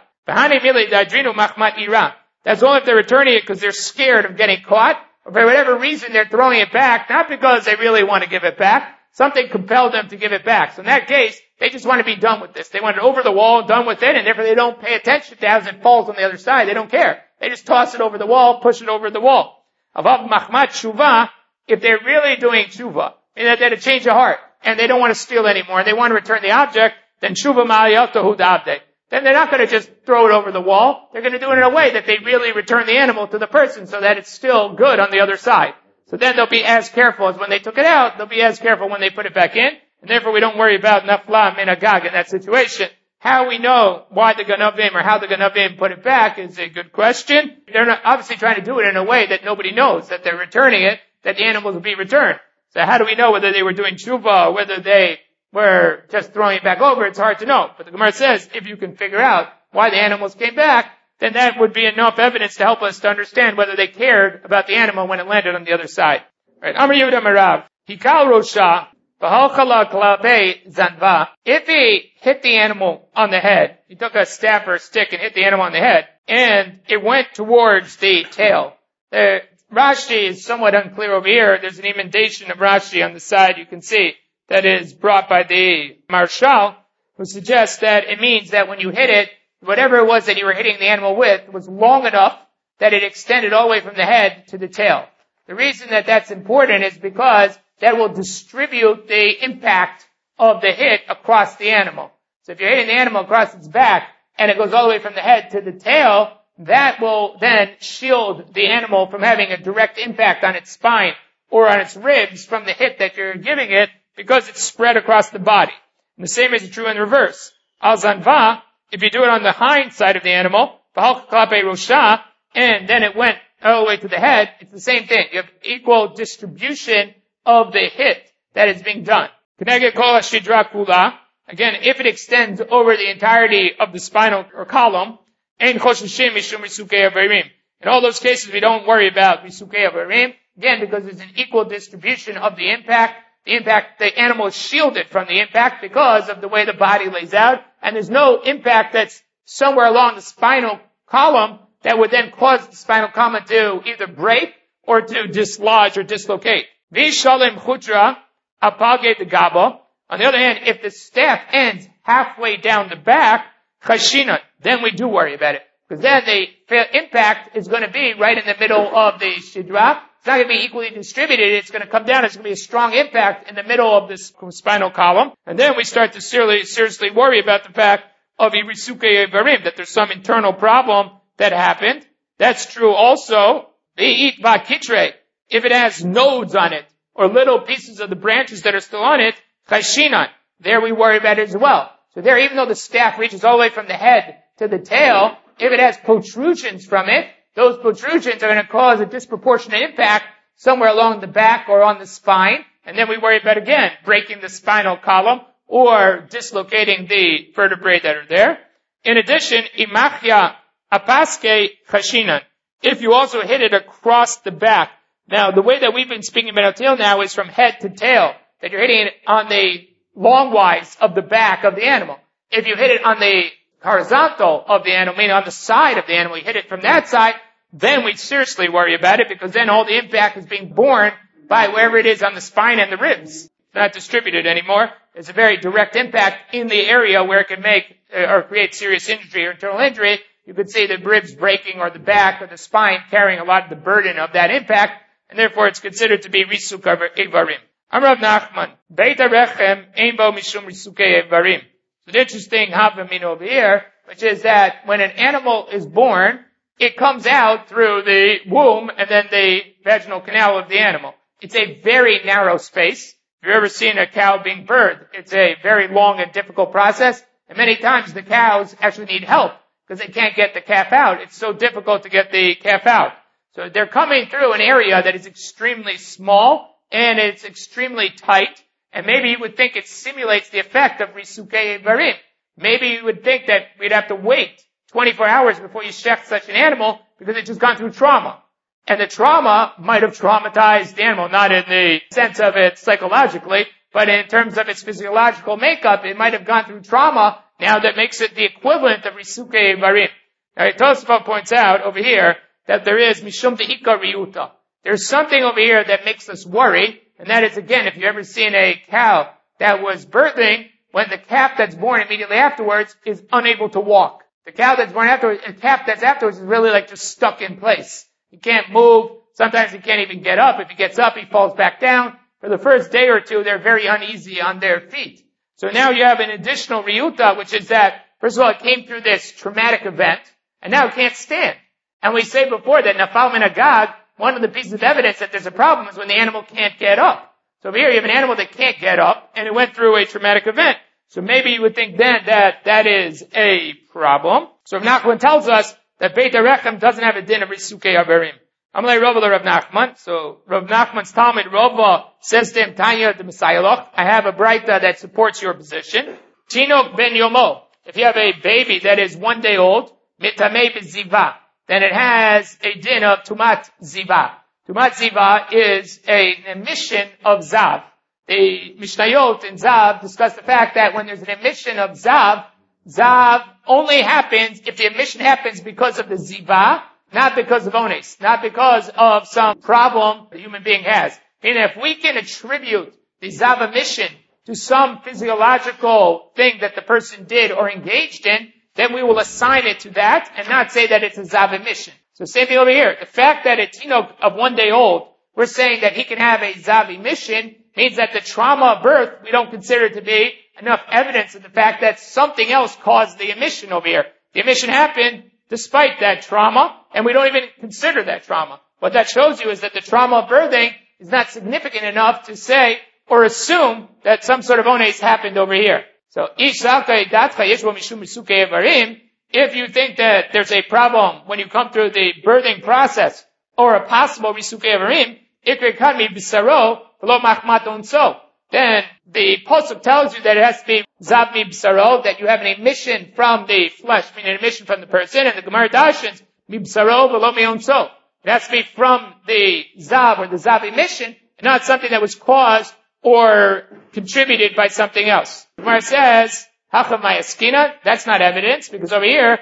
That's only if they're returning it because they're scared of getting caught, or for whatever reason they're throwing it back, not because they really want to give it back. Something compelled them to give it back. So in that case, they just want to be done with this. They want it over the wall, done with it, and therefore they don't pay attention to as it falls on the other side. They don't care. They just toss it over the wall, push it over the wall. Avav machmat shuvah, if they're really doing shuvah, meaning that they had a change of heart, and they don't want to steal anymore, and they want to return the object, then shuvah ma'aliyato hudavde. Then they're not going to just throw it over the wall. They're going to do it in a way that they really return the animal to the person so that it's still good on the other side. So then they'll be as careful as when they took it out, they'll be as careful when they put it back in, and therefore we don't worry about nafla min agag in that situation. How we know why the ganavim or how the ganavim put it back is a good question. They're not obviously trying to do it in a way that nobody knows, that they're returning it, that the animals will be returned. So how do we know whether they were doing tshuva or whether they were just throwing it back over? It's hard to know. But the Gemara says, if you can figure out why the animals came back, then that would be enough evidence to help us to understand whether they cared about the animal when it landed on the other side. Right? Amar Yehuda Marav, Hikal Rosha, V'halchala Klabe Zanva. If he hit the animal on the head, he took a staff or a stick and hit the animal on the head, and it went towards the tail. Rashi is somewhat unclear over here. There's an emendation of Rashi on the side, you can see, that is brought by the Marshal, who suggests that it means that when you hit it, whatever it was that you were hitting the animal with was long enough that it extended all the way from the head to the tail. The reason that that's important is because that will distribute the impact of the hit across the animal. So if you're hitting the animal across its back and it goes all the way from the head to the tail, that will then shield the animal from having a direct impact on its spine or on its ribs from the hit that you're giving it because it's spread across the body. And the same is true in reverse. Al zanva, if you do it on the hind side of the animal, and then it went all the way to the head, it's the same thing. You have equal distribution of the hit that is being done. Again, if it extends over the entirety of the spinal or column, in all those cases, we don't worry about risukei avarim. Again, because there's an equal distribution of the impact. The animal is shielded from the impact because of the way the body lays out, and there's no impact that's somewhere along the spinal column that would then cause the spinal column to either break or to dislodge or dislocate. Vishalim chudra apage the gabo. On the other hand, if the staff ends halfway down the back, chashina, then we do worry about it. Because then the impact is going to be right in the middle of the shidra. It's not going to be equally distributed. It's going to come down. It's going to be a strong impact in the middle of this spinal column. And then we start to seriously worry about the fact of risukei avarim, that there's some internal problem that happened. That's true also. If it has nodes on it, or little pieces of the branches that are still on it, chashinan, there we worry about it as well. So there, even though the staff reaches all the way from the head to the tail, if it has protrusions from it, those protrusions are going to cause a disproportionate impact somewhere along the back or on the spine, and then we worry about, again, breaking the spinal column or dislocating the vertebrae that are there. In addition, imachya apaske chashinan, if you also hit it across the back. Now, the way that we've been speaking about tail now is from head to tail, that you're hitting it on the longwise of the back of the animal. If you hit it on the horizontal of the animal, meaning on the side of the animal, you hit it from that side, then we seriously worry about it, because then all the impact is being borne by wherever it is on the spine and the ribs. It's not distributed anymore. There's a very direct impact in the area where it can make or create serious injury or internal injury. You could see the ribs breaking or the back or the spine carrying a lot of the burden of that impact, and therefore it's considered to be risuk ivarim. Amrav Nachman, Beit HaRechem ein bo mishum risukei ivarim. So the interesting havamina over here, which is that when an animal is born, it comes out through the womb and then the vaginal canal of the animal. It's a very narrow space. If you've ever seen a cow being birthed, it's a very long and difficult process, and many times the cows actually need help because they can't get the calf out. It's so difficult to get the calf out. So they're coming through an area that is extremely small and it's extremely tight, and maybe you would think it simulates the effect of risukei ivarim. Maybe you would think that we'd have to wait 24 hours before you shech such an animal because it's just gone through trauma. And the trauma might have traumatized the animal, not in the sense of it psychologically, but in terms of its physiological makeup, it might have gone through trauma. Now that makes it the equivalent of risukei ivarim. Now, Tosafot points out over here that there is mishum de'ika riuta. There's something over here that makes us worry, and that is, again, if you've ever seen a cow that was birthing, when the calf that's born immediately afterwards is unable to walk. The cow that's born afterwards, the calf that's afterwards is really like just stuck in place. He can't move. Sometimes he can't even get up. If he gets up, he falls back down. For the first day or two, they're very uneasy on their feet. So now you have an additional riuta, which is that, first of all, it came through this traumatic event, and now it can't stand. And we say before that nafal min agag, one of the pieces of evidence that there's a problem is when the animal can't get up. So over here you have an animal that can't get up, and it went through a traumatic event. So maybe you would think then that that is a problem. So Rav Nachman tells us that Beit HaRechem doesn't have a din of risukei avarim. Amalei Rava le Rav Nachman. So Rav Nachman's Talmud Rava says to him, Tanya de Messiah, I have a braita that supports your position. Tinok ben yomo. If you have a baby that is 1 day old, mitamei beziva, then it has a din of tumat ziva. Tumat ziva is an emission of zav. The Mishnayot in Zav discuss the fact that when there's an emission of Zav, Zav only happens if the emission happens because of the Ziva, not because of ones, not because of some problem the human being has. And if we can attribute the zav emission to some physiological thing that the person did or engaged in, then we will assign it to that and not say that it's a zav emission. So same thing over here. The fact that a teenok of 1 day old, we're saying that he can have a zav emission means that the trauma of birth, we don't consider to be enough evidence of the fact that something else caused the emission over here. The emission happened despite that trauma, and we don't even consider that trauma. What that shows you is that the trauma of birthing is not significant enough to say or assume that some sort of ones happened over here. So, if you think that there's a problem when you come through the birthing process or a possible risukei avarim, then the Pasuk tells you that it has to be zav mi b'saro, that you have an emission from the flesh, meaning an emission from the person, and the Gemara dashens mi b'saro v'lo mi onso. It has to be from the zav or the zav emission, and not something that was caused or contributed by something else. The Gemara says, Hachav mayaskina, that's not evidence, because over here,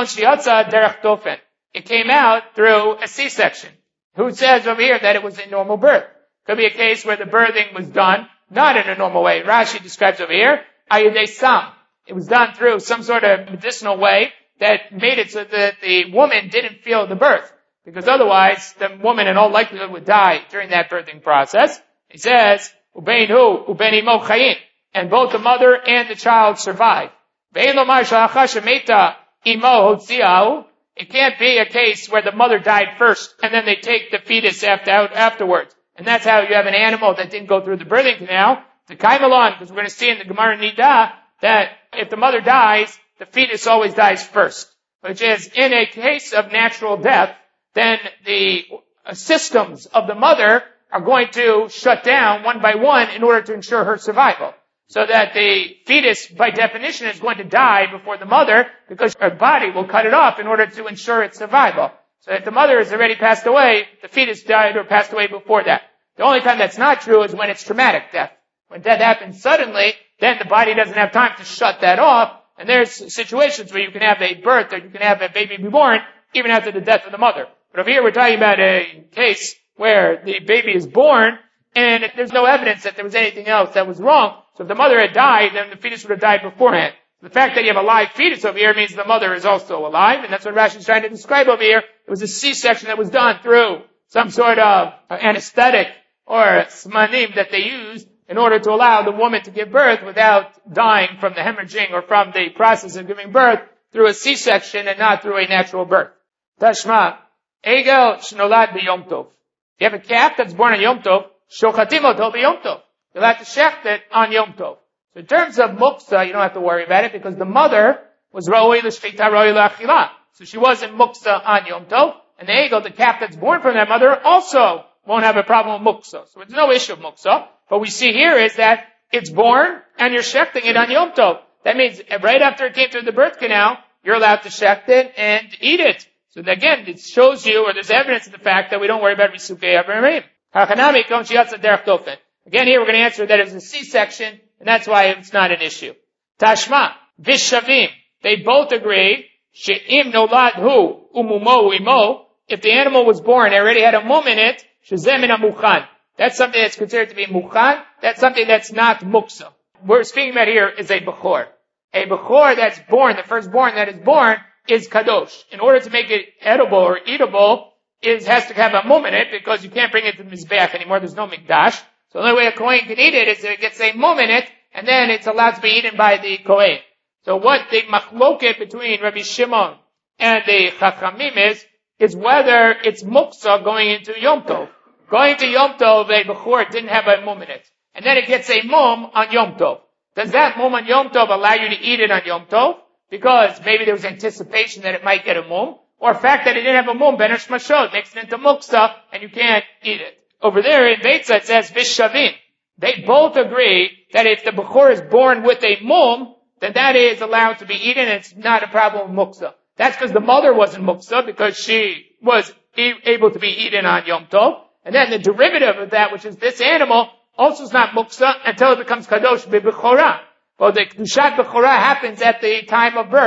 it came out through a C-section. Who says over here that it was a normal birth? Could be a case where the birthing was done not in a normal way. Rashi describes over here, ayudei sam. It was done through some sort of medicinal way that made it so that the woman didn't feel the birth. Because otherwise, the woman in all likelihood would die during that birthing process. He says, ubein hu, ubein imo chayin. And both the mother and the child survive. Ve'en lomar shalacha shemeta imo hotziahu. It can't be a case where the mother died first and then they take the fetus out afterwards. And that's how you have an animal that didn't go through the birthing canal. The kaimalon, because we're going to see in the Gemara Nida that if the mother dies, the fetus always dies first. Which is, in a case of natural death, then the systems of the mother are going to shut down one by one in order to ensure her survival. So that the fetus, by definition, is going to die before the mother because her body will cut it off in order to ensure its survival. So if the mother has already passed away, the fetus died or passed away before that. The only time that's not true is when it's traumatic death. When death happens suddenly, then the body doesn't have time to shut that off. And there's situations where you can have a birth or you can have a baby be born even after the death of the mother. But over here we're talking about a case where the baby is born and there's no evidence that there was anything else that was wrong. So if the mother had died, then the fetus would have died beforehand. The fact that you have a live fetus over here means the mother is also alive, and that's what Rashi is trying to describe over here. It was a C-section that was done through some sort of anesthetic or smanim that they used in order to allow the woman to give birth without dying from the hemorrhaging or from the process of giving birth through a C-section and not through a natural birth. Tashma, Egel shnolad b'yom tov. If you have a calf that's born on Yom Tov, shochatim oto b'yom tov. You'll have to shecht it on Yom Tov. So in terms of muksa, you don't have to worry about it because the mother was roi l'shchita, roi l'achila. So she wasn't muksa on Yom Tov. And the egel, the calf that's born from that mother, also won't have a problem with muksa. So there's no issue of muksa. What we see here is that it's born and you're shechting it on Yom Tov. That means right after it came through the birth canal, you're allowed to shecht it and eat it. So again, it shows you, or there's evidence of the fact that we don't worry about risukei avarim. Hachanami kon shiatza derech dofen. Again, here we're going to answer that it's a C-section, and that's why it's not an issue. Tashma, vishavim. They both agree, she'im nolad hu umumo imo. If the animal was born, it already had a mum in it, shezeh min mukhan. That's something that's considered to be mukhan. That's something that's not muksa. What we're speaking about here is a bechor. A bechor that's born, the firstborn that is born, is kadosh. In order to make it edible or eatable, it has to have a mum in it because you can't bring it to the mizbeach anymore. There's no mikdash. So the only way a Kohen can eat it is if it gets a mum in it, and then it's allowed to be eaten by the Kohen. So what the machloket between Rabbi Shimon and the Chachamim is whether it's muksa going into Yom Tov. Going to Yom Tov, a Bechor didn't have a mum in it. And then it gets a mum on Yom Tov. Does that mum on Yom Tov allow you to eat it on Yom Tov? Because maybe there was anticipation that it might get a mum, or the fact that it didn't have a mum, ben shmashod, makes it into muksa, and you can't eat it. Over there in Beitza it says vishavim. They both agree that if the Bechor is born with a mum, then that is allowed to be eaten and it's not a problem with muksa. That's because the mother wasn't muksa because she was able to be eaten on Yom Tov. And then the derivative of that, which is this animal, also is not muksa until it becomes kadosh b'bechorah. Well, the kedushat bechorah happens at the time of birth.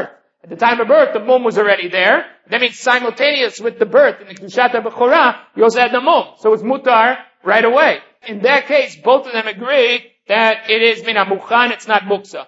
At the time of birth, the mum was already there. That means simultaneous with the birth in the Kedushat HaBechorah, you also had the mum. So it's mutar right away. In that case, both of them agree that it is min hamuchan, it's not muksa.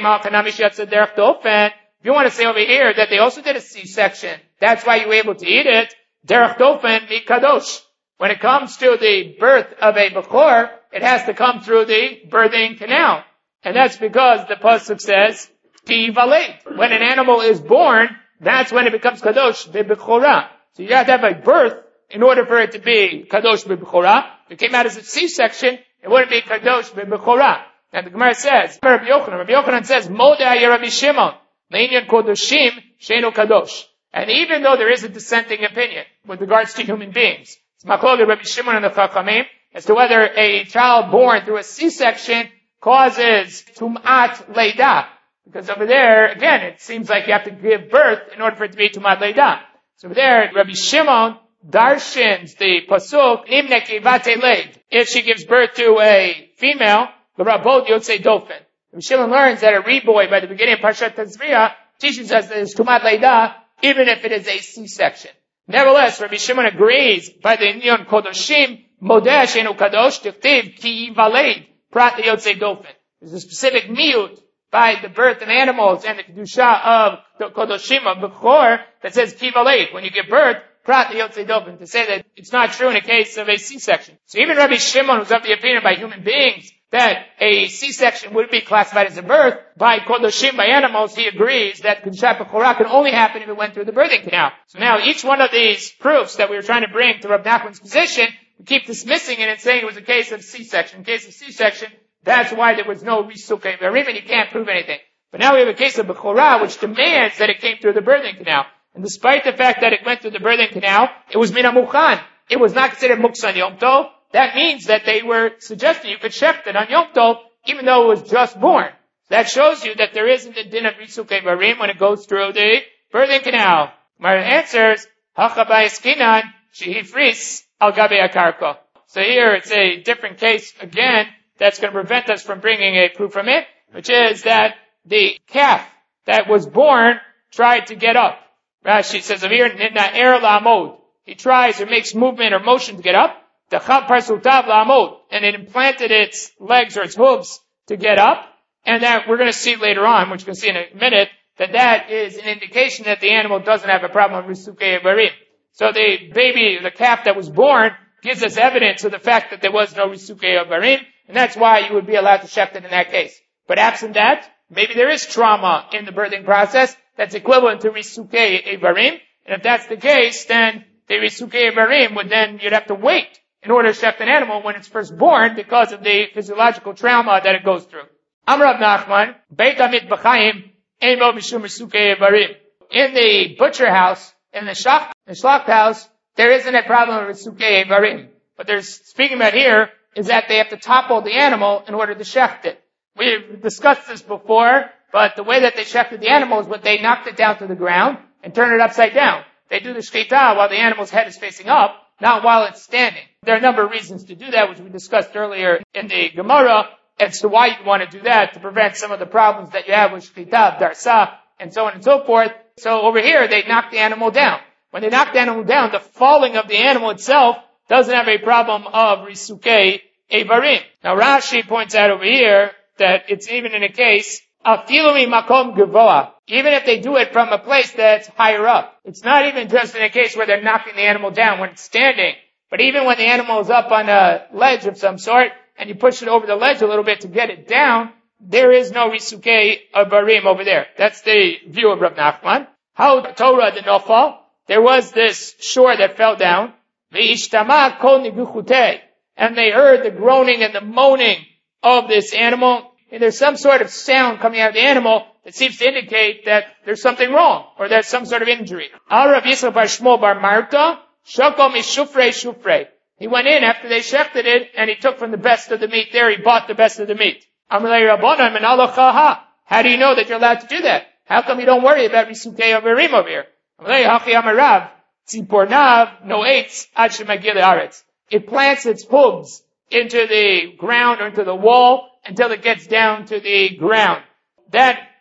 If you want to say over here that they also did a C-section, that's why you were able to eat it, derech dofen mi kadosh. When it comes to the birth of a bechor, it has to come through the birthing canal. And that's because the pasuk says, ki yivaled. When an animal is born, that's when it becomes kadosh b'bechorah. So you have to have a birth in order for it to be kadosh b'bechorah. If it came out as a C-section, it wouldn't be kadosh b'bechorah. And the Gemara says, Rabbi Yochanan says, Modeh Rabbi Shimon, le'inyan kodoshim sheinu kadosh. And even though there is a dissenting opinion with regards to human beings, it's machlokes Rabbi Shimon and the Chachamim as to whether a child born through a C-section causes tum'at leida. Because over there, again, it seems like you have to give birth in order for it to be tum'at leida. So over there, Rabbi Shimon darshins the pasuk, nimne kivate leid. If she gives birth to a female, the Rabot Yotzei Dofen. Rabbi Shimon learns that a reboy by the beginning of Parshat Tazriah teaches us that there's tum'at leida, even if it is a C-section. Nevertheless, Rabbi Shimon agrees by the Inyan Kodoshim, Modeh Sheinu Kadosh, Tichtiv Ki Yivaled, Prat Yotzei Dofen. There's a specific miyut by the birth of animals and the Kedusha of the Kodoshim of Bechor that says Ki Yivaled. When you give birth, Prat Yotzei Dofen, to say that it's not true in a case of a C-section. So even Rabbi Shimon, who's of the opinion by human beings that a C-section would be classified as a birth, by Kodoshim, by animals, he agrees that Kedushat Bechorah can only happen if it went through the birthing canal. So now each one of these proofs that we were trying to bring to Rav Nachman's position, we keep dismissing it and saying it was a case of C-section. In case of C-section, that's why there was no Risukei Varim, and you can't prove anything. But now we have a case of Bechorah, which demands that it came through the birthing canal. And despite the fact that it went through the birthing canal, it was Min HaMuchan. It was not considered Muksa on Yom Tov. That means that they were suggesting you could shecht it on Yom Tov, even though it was just born. That shows you that there isn't a din of Risukei Varim when it goes through the birthing canal. My answers, Hachabai Eskinan, Shehifris, Al Gabe Akarko. So here it's a different case again that's going to prevent us from bringing a proof from it, which is that the calf that was born tried to get up. Rashi says over here, Nidna Er La'amod. He tries or makes movement or motion to get up. The Chab Parsutav La'amod. And it implanted its legs or its hooves to get up. And that we're going to see later on, which we're going to see in a minute, that is an indication that the animal doesn't have a problem with Risukei Varim. So the baby, the calf that was born, gives us evidence of the fact that there was no Risukei Varim, and that's why you would be allowed to shecht it in that case. But absent that, maybe there is trauma in the birthing process that's equivalent to Risukei Varim, and if that's the case, then the Risukei Varim would then, you'd have to wait in order to shecht an animal when it's first born because of the physiological trauma that it goes through. Amar Rav Nachman, Beit Amit B'chaim, Eino Mishum Risukei Varim. In the butcher house, in the shlacht house, there isn't a problem with Risukei Varim. What they're speaking about here is that they have to topple the animal in order to shecht it. We've discussed this before, but the way that they shechted the animal is when they knocked it down to the ground and turn it upside down. They do the shechita while the animal's head is facing up, not while it's standing. There are a number of reasons to do that, which we discussed earlier in the Gemara, as to why you want to do that, to prevent some of the problems that you have with shechita, darsa, and so on and so forth. So over here, they knock the animal down. When they knock the animal down, the falling of the animal itself doesn't have a problem of Risukei Varim. Now Rashi points out over here that it's even in a case, Afilui Makom Gevoa. Even if they do it from a place that's higher up. It's not even just in a case where they're knocking the animal down when it's standing. But even when the animal is up on a ledge of some sort, and you push it over the ledge a little bit to get it down, there is no Risukei Varim over there. That's the view of Rav Nachman. How Torah the Nofal? There was this shore that fell down. Ve'ishtama kol niguchutei. And they heard the groaning and the moaning of this animal. And there's some sort of sound coming out of the animal that seems to indicate that there's something wrong, or there's some sort of injury. Al Rav Yisrael bar Shmuel bar Marta, shoko mishufrei shufrei. He went in after they shechted it, and he took from the best of the meat there. He bought the best of the meat. Amalei Rabbanan min alochaha. How do you know that you're allowed to do that? How come you don't worry about Risukei Varim over here? Amalei hachi amarav. Tzipornav noetz ad shemagil haaretz. It plants its hooves into the ground or into the wall until it gets down to the ground. That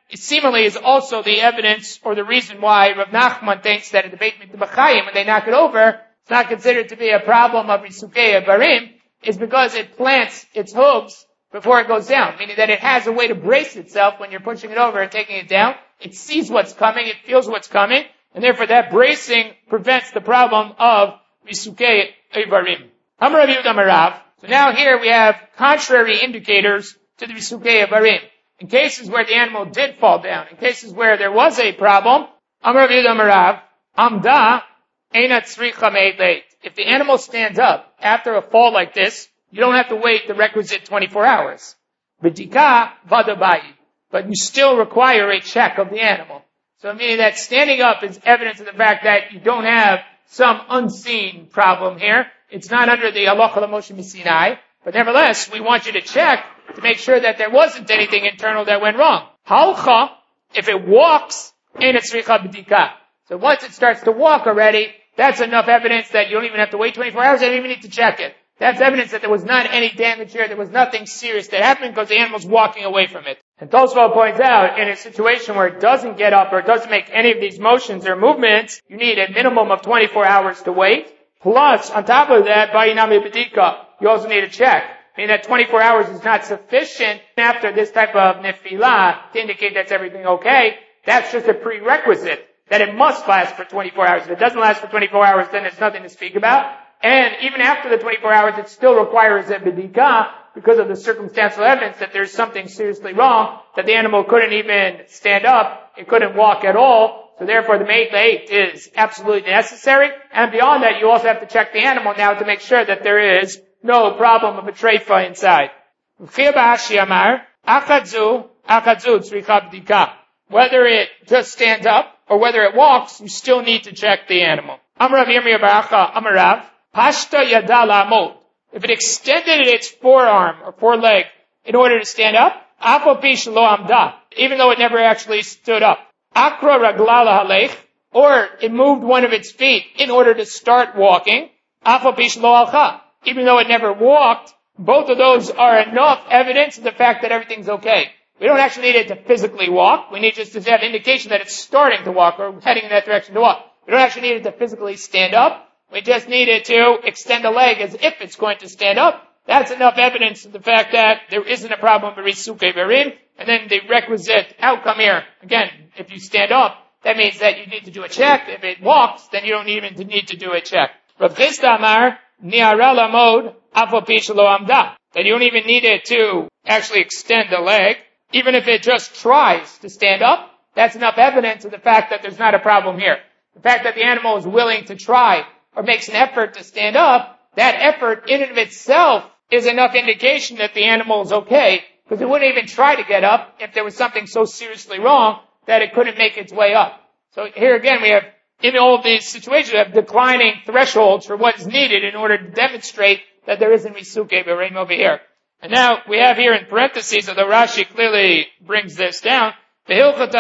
seemingly is also the evidence or the reason why Rav Nachman thinks that in the Beit Mikdash when they knock it over, it's not considered to be a problem of Risukei Barim, is because it plants its hooves before it goes down, meaning that it has a way to brace itself when you're pushing it over and taking it down. It sees what's coming, it feels what's coming, and therefore that bracing prevents the problem of Risukei Barim. Amar Rav Yehuda Amar Rav. So now here we have contrary indicators to the Risukei Barim. In cases where the animal did fall down, in cases where there was a problem, Amar Rav Yehuda Amar Rav, Amda Eina Tzricha Me'ed Leit. If the animal stands up after a fall like this, you don't have to wait the requisite 24 hours. B'dika vadabai. But you still require a check of the animal. So meaning that standing up is evidence of the fact that you don't have some unseen problem here. It's not under the halacha l'Moshe Sinai, but nevertheless, we want you to check to make sure that there wasn't anything internal that went wrong. Halcha, if it walks, ain't tzricha b'dika. So once it starts to walk already, that's enough evidence that you don't even have to wait 24 hours, you don't even need to check it. That's evidence that there was not any damage here, there was nothing serious that happened because the animal's walking away from it. And Tosfot points out, in a situation where it doesn't get up or it doesn't make any of these motions or movements, you need a minimum of 24 hours to wait. Plus, on top of that, bayinami b'dika, you also need a check. Meaning that 24 hours is not sufficient after this type of nefilah to indicate that's everything okay. That's just a prerequisite, that it must last for 24 hours. If it doesn't last for 24 hours, then there's nothing to speak about. And even after the 24 hours, it still requires a b'dika because of the circumstantial evidence that there's something seriously wrong, that the animal couldn't even stand up, it couldn't walk at all. So therefore, the Me'ed Leit is absolutely necessary. And beyond that, you also have to check the animal now to make sure that there is no problem of a treifa inside. Whether it just stands up or whether it walks, you still need to check the animal. Amarav Yirmiyah Baracha Amarav Pashta Yadala Amot. If it extended its forearm or foreleg in order to stand up, Afopish Lo Amda, even though it never actually stood up. Akra Raglala Halech, or it moved one of its feet in order to start walking, Afopish Lo Alcha, even though it never walked. Both of those are enough evidence of the fact that everything's okay. We don't actually need it to physically walk. We need just to have indication that it's starting to walk or heading in that direction to walk. We don't actually need it to physically stand up. We just need it to extend a leg as if it's going to stand up. That's enough evidence of the fact that there isn't a problem with Risukei Barim. And then the requisite outcome here, again, if you stand up, that means that you need to do a check. If it walks, then you don't even need to do a check. Rav Chisda Amar, Ni'ara Lamod, Afopish Lo Amda. That you don't even need it to actually extend the leg. Even if it just tries to stand up, that's enough evidence of the fact that there's not a problem here. The fact that the animal is willing to try or makes an effort to stand up, that effort in and of itself is enough indication that the animal is okay, because it wouldn't even try to get up if there was something so seriously wrong that it couldn't make its way up. So here again we have, in all of these situations, we have declining thresholds for what is needed in order to demonstrate that there isn't Risukei Barim over here. And now we have here in parentheses, although Rashi clearly brings this down, in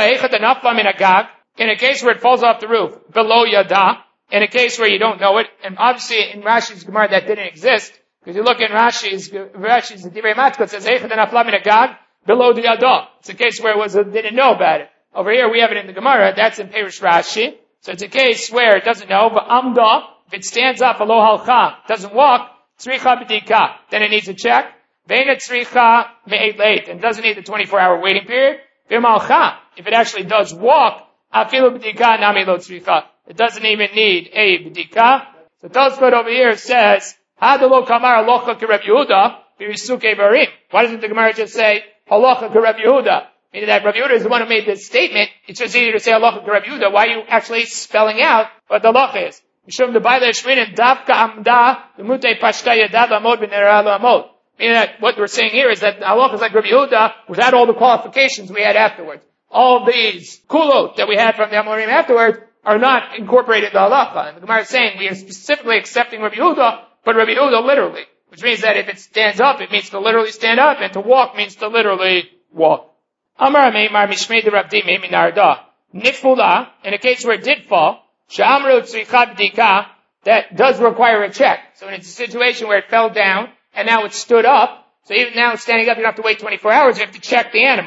a case where it falls off the roof, below yada, in a case where you don't know it, and obviously in Rashi's Gemara that didn't exist, because you look in Rashi's Divrei Matzkot, it says, below the yada. It's a case where it didn't know about it. Over here we have it in the Gemara, that's in Perush Rashi. So it's a case where it doesn't know, but amda, if it stands up, alo halcha, doesn't walk, tzricha b'dika, then it needs a check. Veina tzricha me'ed leit, and doesn't need the 24-hour waiting period. V'malcha, if it actually does walk, afilu b'dika nami lo tzricha. It doesn't even need a b'dika. So Tosfot over here says, hadalo kamar halacha k'Reb Yehuda b'risukei barim. Why doesn't the Gemara just say halacha k'Reb Yehuda? Meaning that Reb Yehuda is the one who made this statement. It's just easier to say halacha k'Reb Yehuda. Why are you actually spelling out what the halacha is? Mishum de'bayla shminin davka amda l'mutei pashka yadad l'amod v'nera l'amod. Meaning that what we're saying here is that halacha is like Reb Yehuda without all the qualifications we had afterwards. All these kulot that we had from the Amorim afterwards are not incorporated in the halacha. And the Gemara is saying we are specifically accepting Reb Yehuda, but Reb Yehuda literally. Which means that if it stands up, it means to literally stand up, and to walk means to literally walk. Amar Meimar Mishmei de Rabdi Meimi Narda. Nifula, in a case where it did fall, Sha'amru Tzricha B'dika, that does require a check. So it's a situation where it fell down, and now it stood up. So even now it's standing up, you don't have to wait 24 hours, you have to check the animal.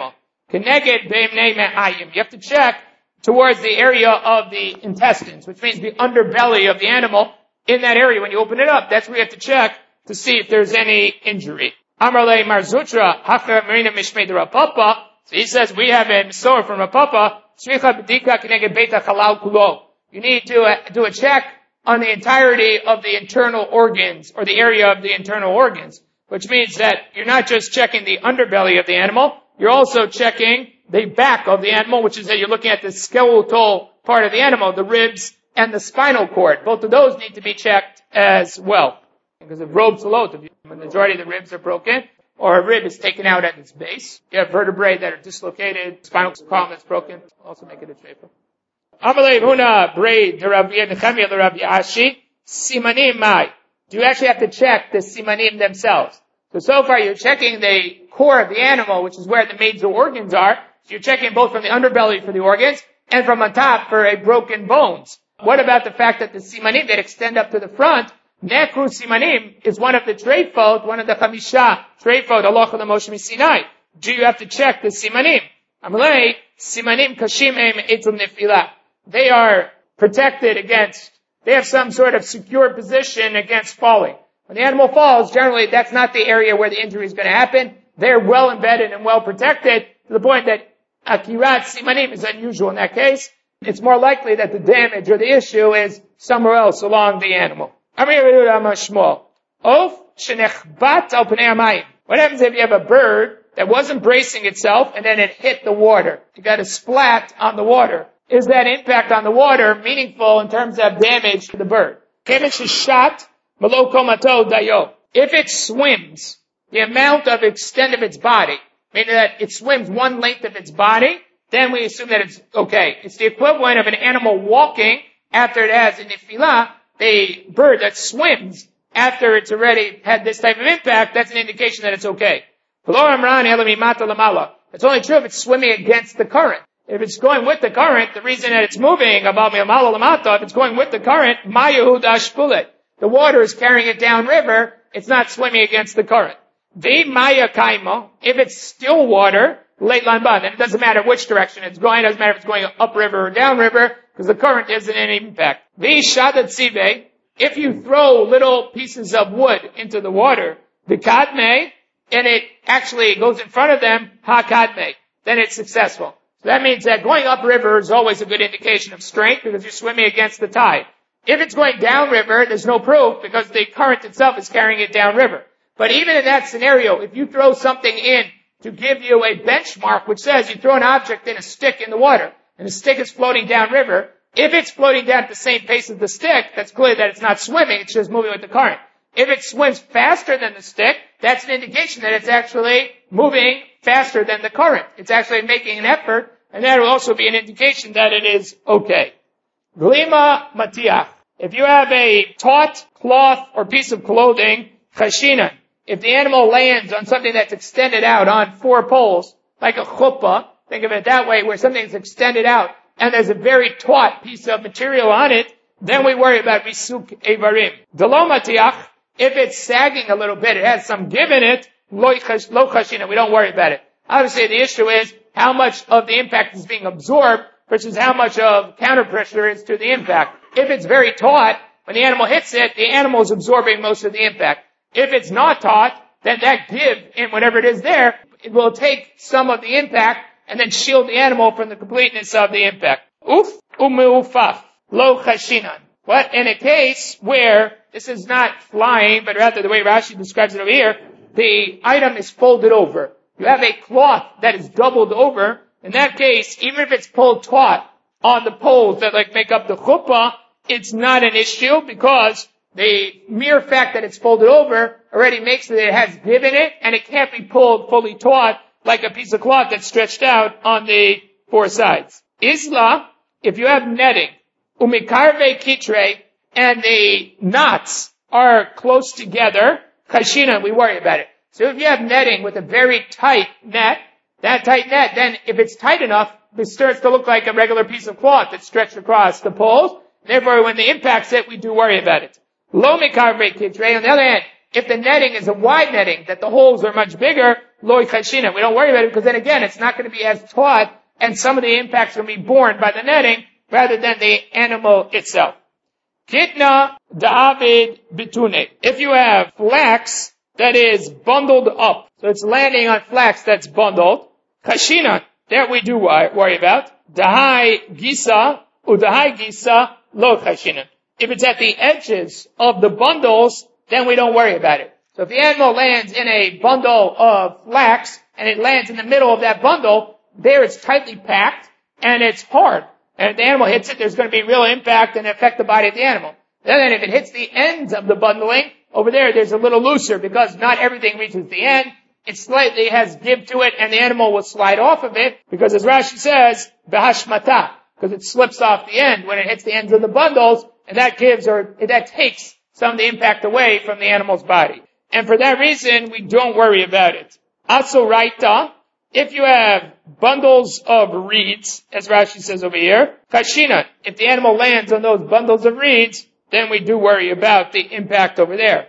Keneged be'emnei me'ayim. You have to check towards the area of the intestines, which means the underbelly of the animal. In that area, when you open it up, that's where you have to check to see if there's any injury. Amarle Marzutra, Hacha Marina Mishmei de Rapapa. So he says, we have a Misor from Rapapa, Shricha B'dika Keneged Beta Halal Kulo. You need to do a check on the entirety of the internal organs, or the area of the internal organs, which means that you're not just checking the underbelly of the animal, you're also checking the back of the animal, which is that you're looking at the skeletal part of the animal, the ribs and the spinal cord. Both of those need to be checked as well. Because if robes alot, if the majority of the ribs are broken, or a rib is taken out at its base, you have vertebrae that are dislocated, spinal column that's broken, also make it a trefa. Amalei huna braid the Rabbi Nechemia the Rabbi Ashi simanim mai. Do you actually have to check the simanim themselves? So far you're checking the core of the animal, which is where the major organs are. So you're checking both from the underbelly for the organs and from on top for a broken bones. What about the fact that the simanim that extend up to the front, nekru simanim, is one of the treifot, one of the chamisha treifot, Allah the Moshe Sinai. Do you have to check the simanim? Amalei simanim kashim em etum nefilah. They are protected against, they have some sort of secure position against falling. When the animal falls, generally that's not the area where the injury is going to happen. They're well embedded and well protected to the point that akirat simanim is unusual in that case. It's more likely that the damage or the issue is somewhere else along the animal. What happens if you have a bird that wasn't bracing itself and then it hit the water? You got a splat on the water. Is that impact on the water meaningful in terms of damage to the bird? If it swims the amount of extent of its body, meaning that it swims one length of its body, then we assume that it's okay. It's the equivalent of an animal walking after it has an nefilah. The bird that swims after it's already had this type of impact, that's an indication that it's okay. It's only true if it's swimming against the current. If it's going with the current, the reason that it's moving, if it's going with the current, the water is carrying it downriver, it's not swimming against the current. If it's still water, then it doesn't matter which direction it's going, it doesn't matter if it's going upriver or downriver, because the current isn't any impact. If you throw little pieces of wood into the water, and it actually goes in front of them, then it's successful. So that means that going upriver is always a good indication of strength because you're swimming against the tide. If it's going downriver, there's no proof because the current itself is carrying it downriver. But even in that scenario, if you throw something in to give you a benchmark which says you throw an object in a stick in the water and the stick is floating downriver, if it's floating down at the same pace as the stick, that's clear that it's not swimming, it's just moving with the current. If it swims faster than the stick, that's an indication that it's actually moving faster than the current. It's actually making an effort, and that will also be an indication that it is okay. Glima matiach. If you have a taut cloth or piece of clothing, chashina, if the animal lands on something that's extended out on 4 poles, like a chuppah, think of it that way, where something is extended out, and there's a very taut piece of material on it, then we worry about risuk evarim. Delo matiach, if it's sagging a little bit, it has some give in it, lo chashina, we don't worry about it. Obviously the issue is how much of the impact is being absorbed versus how much of counter pressure is to the impact. If it's very taut, when the animal hits it, the animal is absorbing most of the impact. If it's not taut, then that give in whatever it is there, it will take some of the impact and then shield the animal from the completeness of the impact. Uf umeufaf lo chashinan. But in a case where this is not flying, but rather the way Rashi describes it over here, the item is folded over. You have a cloth that is doubled over. In that case, even if it's pulled taut on the poles that make up the chuppah, it's not an issue because the mere fact that it's folded over already makes it that it has give in it and it can't be pulled fully taut like a piece of cloth that's stretched out on the 4 sides. Isla, if you have netting, umikarve kitre, and the knots are close together, kashina, we worry about it. So if you have netting with a very tight net, that tight net, then if it's tight enough, it starts to look like a regular piece of cloth that's stretched across the poles. Therefore, when the impact's hit, we do worry about it. Lo mikarve kitre, on the other hand, if the netting is a wide netting, that the holes are much bigger, loy chashina. We don't worry about it because then again, it's not going to be as taut, and some of the impacts will be borne by the netting rather than the animal itself. Kitna da'avid bitune. If you have flax that is bundled up, so it's landing on flax that's bundled, chashina, that we do worry about. Dahai gisa, udahai gisa, lo chashina. If it's at the edges of the bundles, then we don't worry about it. So if the animal lands in a bundle of flax, and it lands in the middle of that bundle, there it's tightly packed, and it's hard. And if the animal hits it, there's going to be real impact and affect the body of the animal. Then if it hits the ends of the bundling, over there's a little looser because not everything reaches the end. It slightly has give to it, and the animal will slide off of it, because as Rashi says, behashmata, because it slips off the end when it hits the ends of the bundles, and that takes some of the impact away from the animal's body. And for that reason, we don't worry about it. Asoraita, if you have bundles of reeds, as Rashi says over here, kashina, if the animal lands on those bundles of reeds, then we do worry about the impact over there.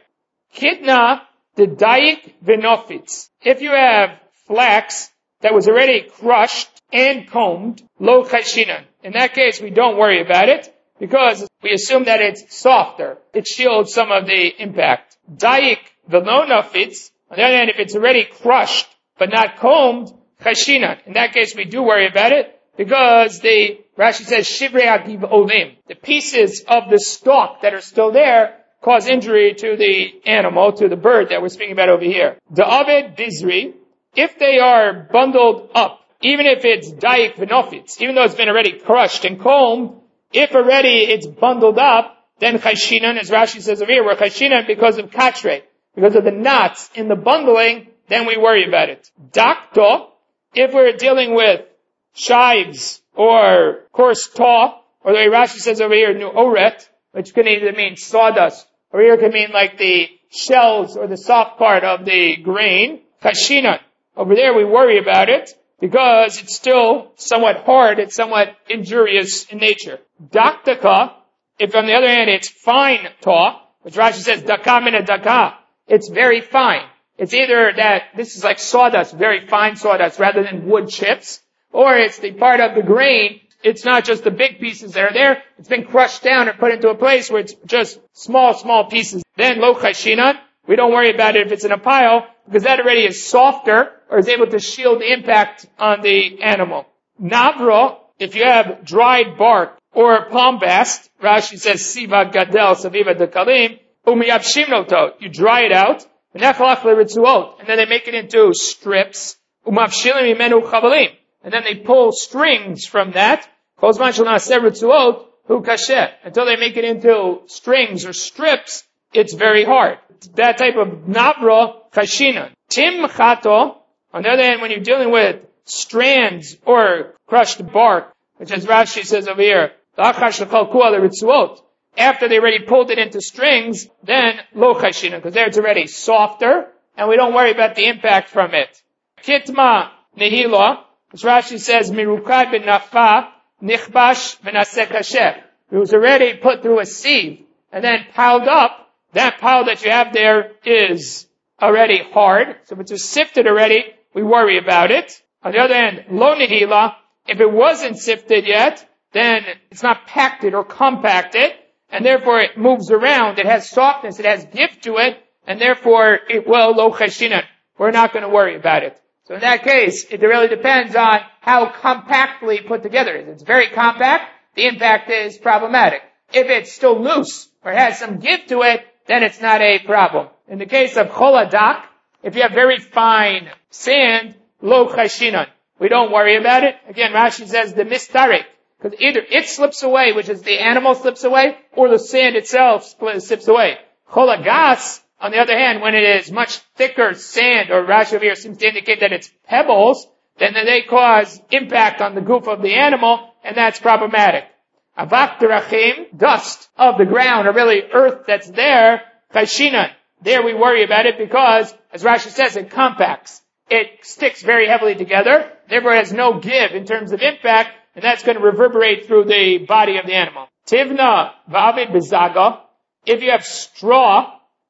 Kitna, the daik vinofitz. If you have flax that was already crushed and combed, lo kashina. In that case, we don't worry about it, because we assume that it's softer. It shields some of the impact. Daik vinofitz. On the other hand, if it's already crushed, but not combed, chashina. In that case, we do worry about it, because Rashi says, shivrei agiv olim. The pieces of the stalk that are still there cause injury to the animal, to the bird that we're speaking about over here. The aved bizri, if they are bundled up, even if it's daik v'nofitz, even though it's been already crushed and combed, if already it's bundled up, then chashinan, as Rashi says over here, we're chashinan because of katre, because of the knots in the bundling, then we worry about it. Dakto, if we're dealing with shives or coarse taw, or the way Rashi says over here, nu oret, which can either mean sawdust, or here it can mean like the shells or the soft part of the grain, kashina. Over there we worry about it, because it's still somewhat hard, it's somewhat injurious in nature. Daktaka, if on the other hand it's fine taw, which Rashi says, daka mina daka, it's very fine. It's either that this is like sawdust, very fine sawdust, rather than wood chips, or it's the part of the grain, it's not just the big pieces that are there, it's been crushed down and put into a place where it's just small pieces. Then lo chashinan, we don't worry about it if it's in a pile, because that already is softer, or is able to shield the impact on the animal. Navro, if you have dried bark, or palm bast, Rashi says, siva gadel saviva dekalim, umiyabshimnoto, you dry it out, and then they make it into strips, umavshilim imenu chavalim, and then they pull strings from that, until they make it into strings or strips, it's very hard. That type of navro chashina. Tim chato, on the other hand, when you're dealing with strands or crushed bark, which as Rashi says over here, after they already pulled it into strings, then lo chashina, because there it's already softer, and we don't worry about the impact from it. Kitma nehila, which Rashi says, mirukad ben nafa, nichbash v'naseh kasher. It was already put through a sieve, and then piled up. That pile that you have there is already hard. So if it's just sifted already, we worry about it. On the other hand, lo nehila, if it wasn't sifted yet, then it's not pacted or compacted, and therefore it moves around. It has softness, it has give to it, and therefore it will lo chashinan. We're not going to worry about it. So in that case, it really depends on how compactly put together it is. If it's very compact, the impact is problematic. If it's still loose, or it has some give to it, then it's not a problem. In the case of choladak, if you have very fine sand, lo chashinan, we don't worry about it. Again, Rashi says the mistarik, because either it slips away, which is the animal slips away, or the sand itself slips away. Cholagas, on the other hand, when it is much thicker sand, or Rashi over here seems to indicate that it's pebbles, then they cause impact on the goof of the animal, and that's problematic. Avak derachim, dust of the ground, or really earth that's there, chashinan. There we worry about it because, as Rashi says, it compacts. It sticks very heavily together, therefore it has no give in terms of impact, and that's going to reverberate through the body of the animal. Tivna v'avid bezaga, if you have straw,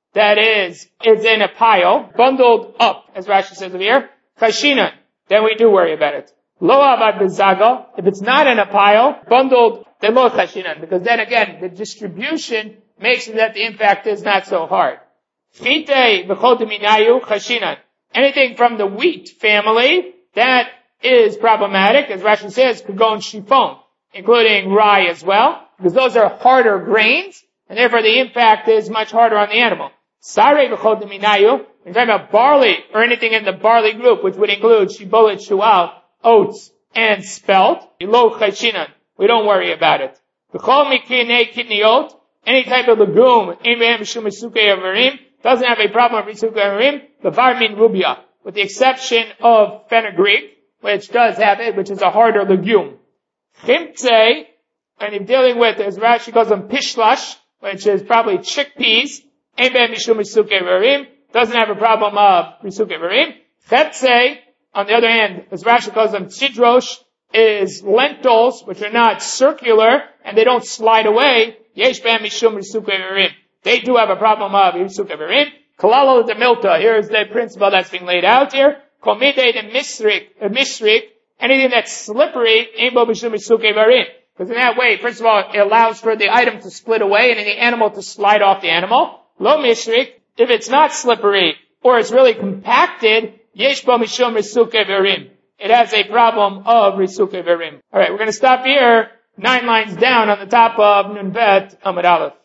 that is in a pile, bundled up, as Rashi says over here, chashinan, then we do worry about it. Lo avad bezaga, if it's not in a pile, bundled, then lo chashinan, because then again, the distribution makes it that the impact is not so hard. Fite v'chol deminayu chashinan. Anything from the wheat family, that is problematic, as Rashi says, kagon shifon, including rye as well, because those are harder grains, and therefore the impact is much harder on the animal. Sarei v'chol deminayu, we're talking about barley, or anything in the barley group, which would include shibolet, shual, oats, and spelt, lo chashinan. We don't worry about it. V'chol mikine kidniot, any type of legume, doesn't have a problem with risukei avarim, levar min rubia, with the exception of fenugreek, which does have it, which is a harder legume. Chimtze, and if dealing with, as Rashi calls them, pishlash, which is probably chickpeas, doesn't have a problem of risukei avarim. Chetze, on the other hand, as Rashi calls them, chidrosh, is lentils, which are not circular, and they don't slide away. Yesh b'hem mishum risukei avarim. They do have a problem of risukei avarim. Kalalo de milta, here's the principle that's being laid out here. Komide de mishrik, anything that's slippery, ain't bo mishum risukei avarim. Because in that way, first of all, it allows for the item to split away and the animal to slide off the animal. Lo mishrik, if it's not slippery, or it's really compacted, yesh bo mishum risukei avarim. It has a problem of risukei avarim. Alright, we're going to stop here, 9 lines down on the top of Nun Bet Amud Aleph.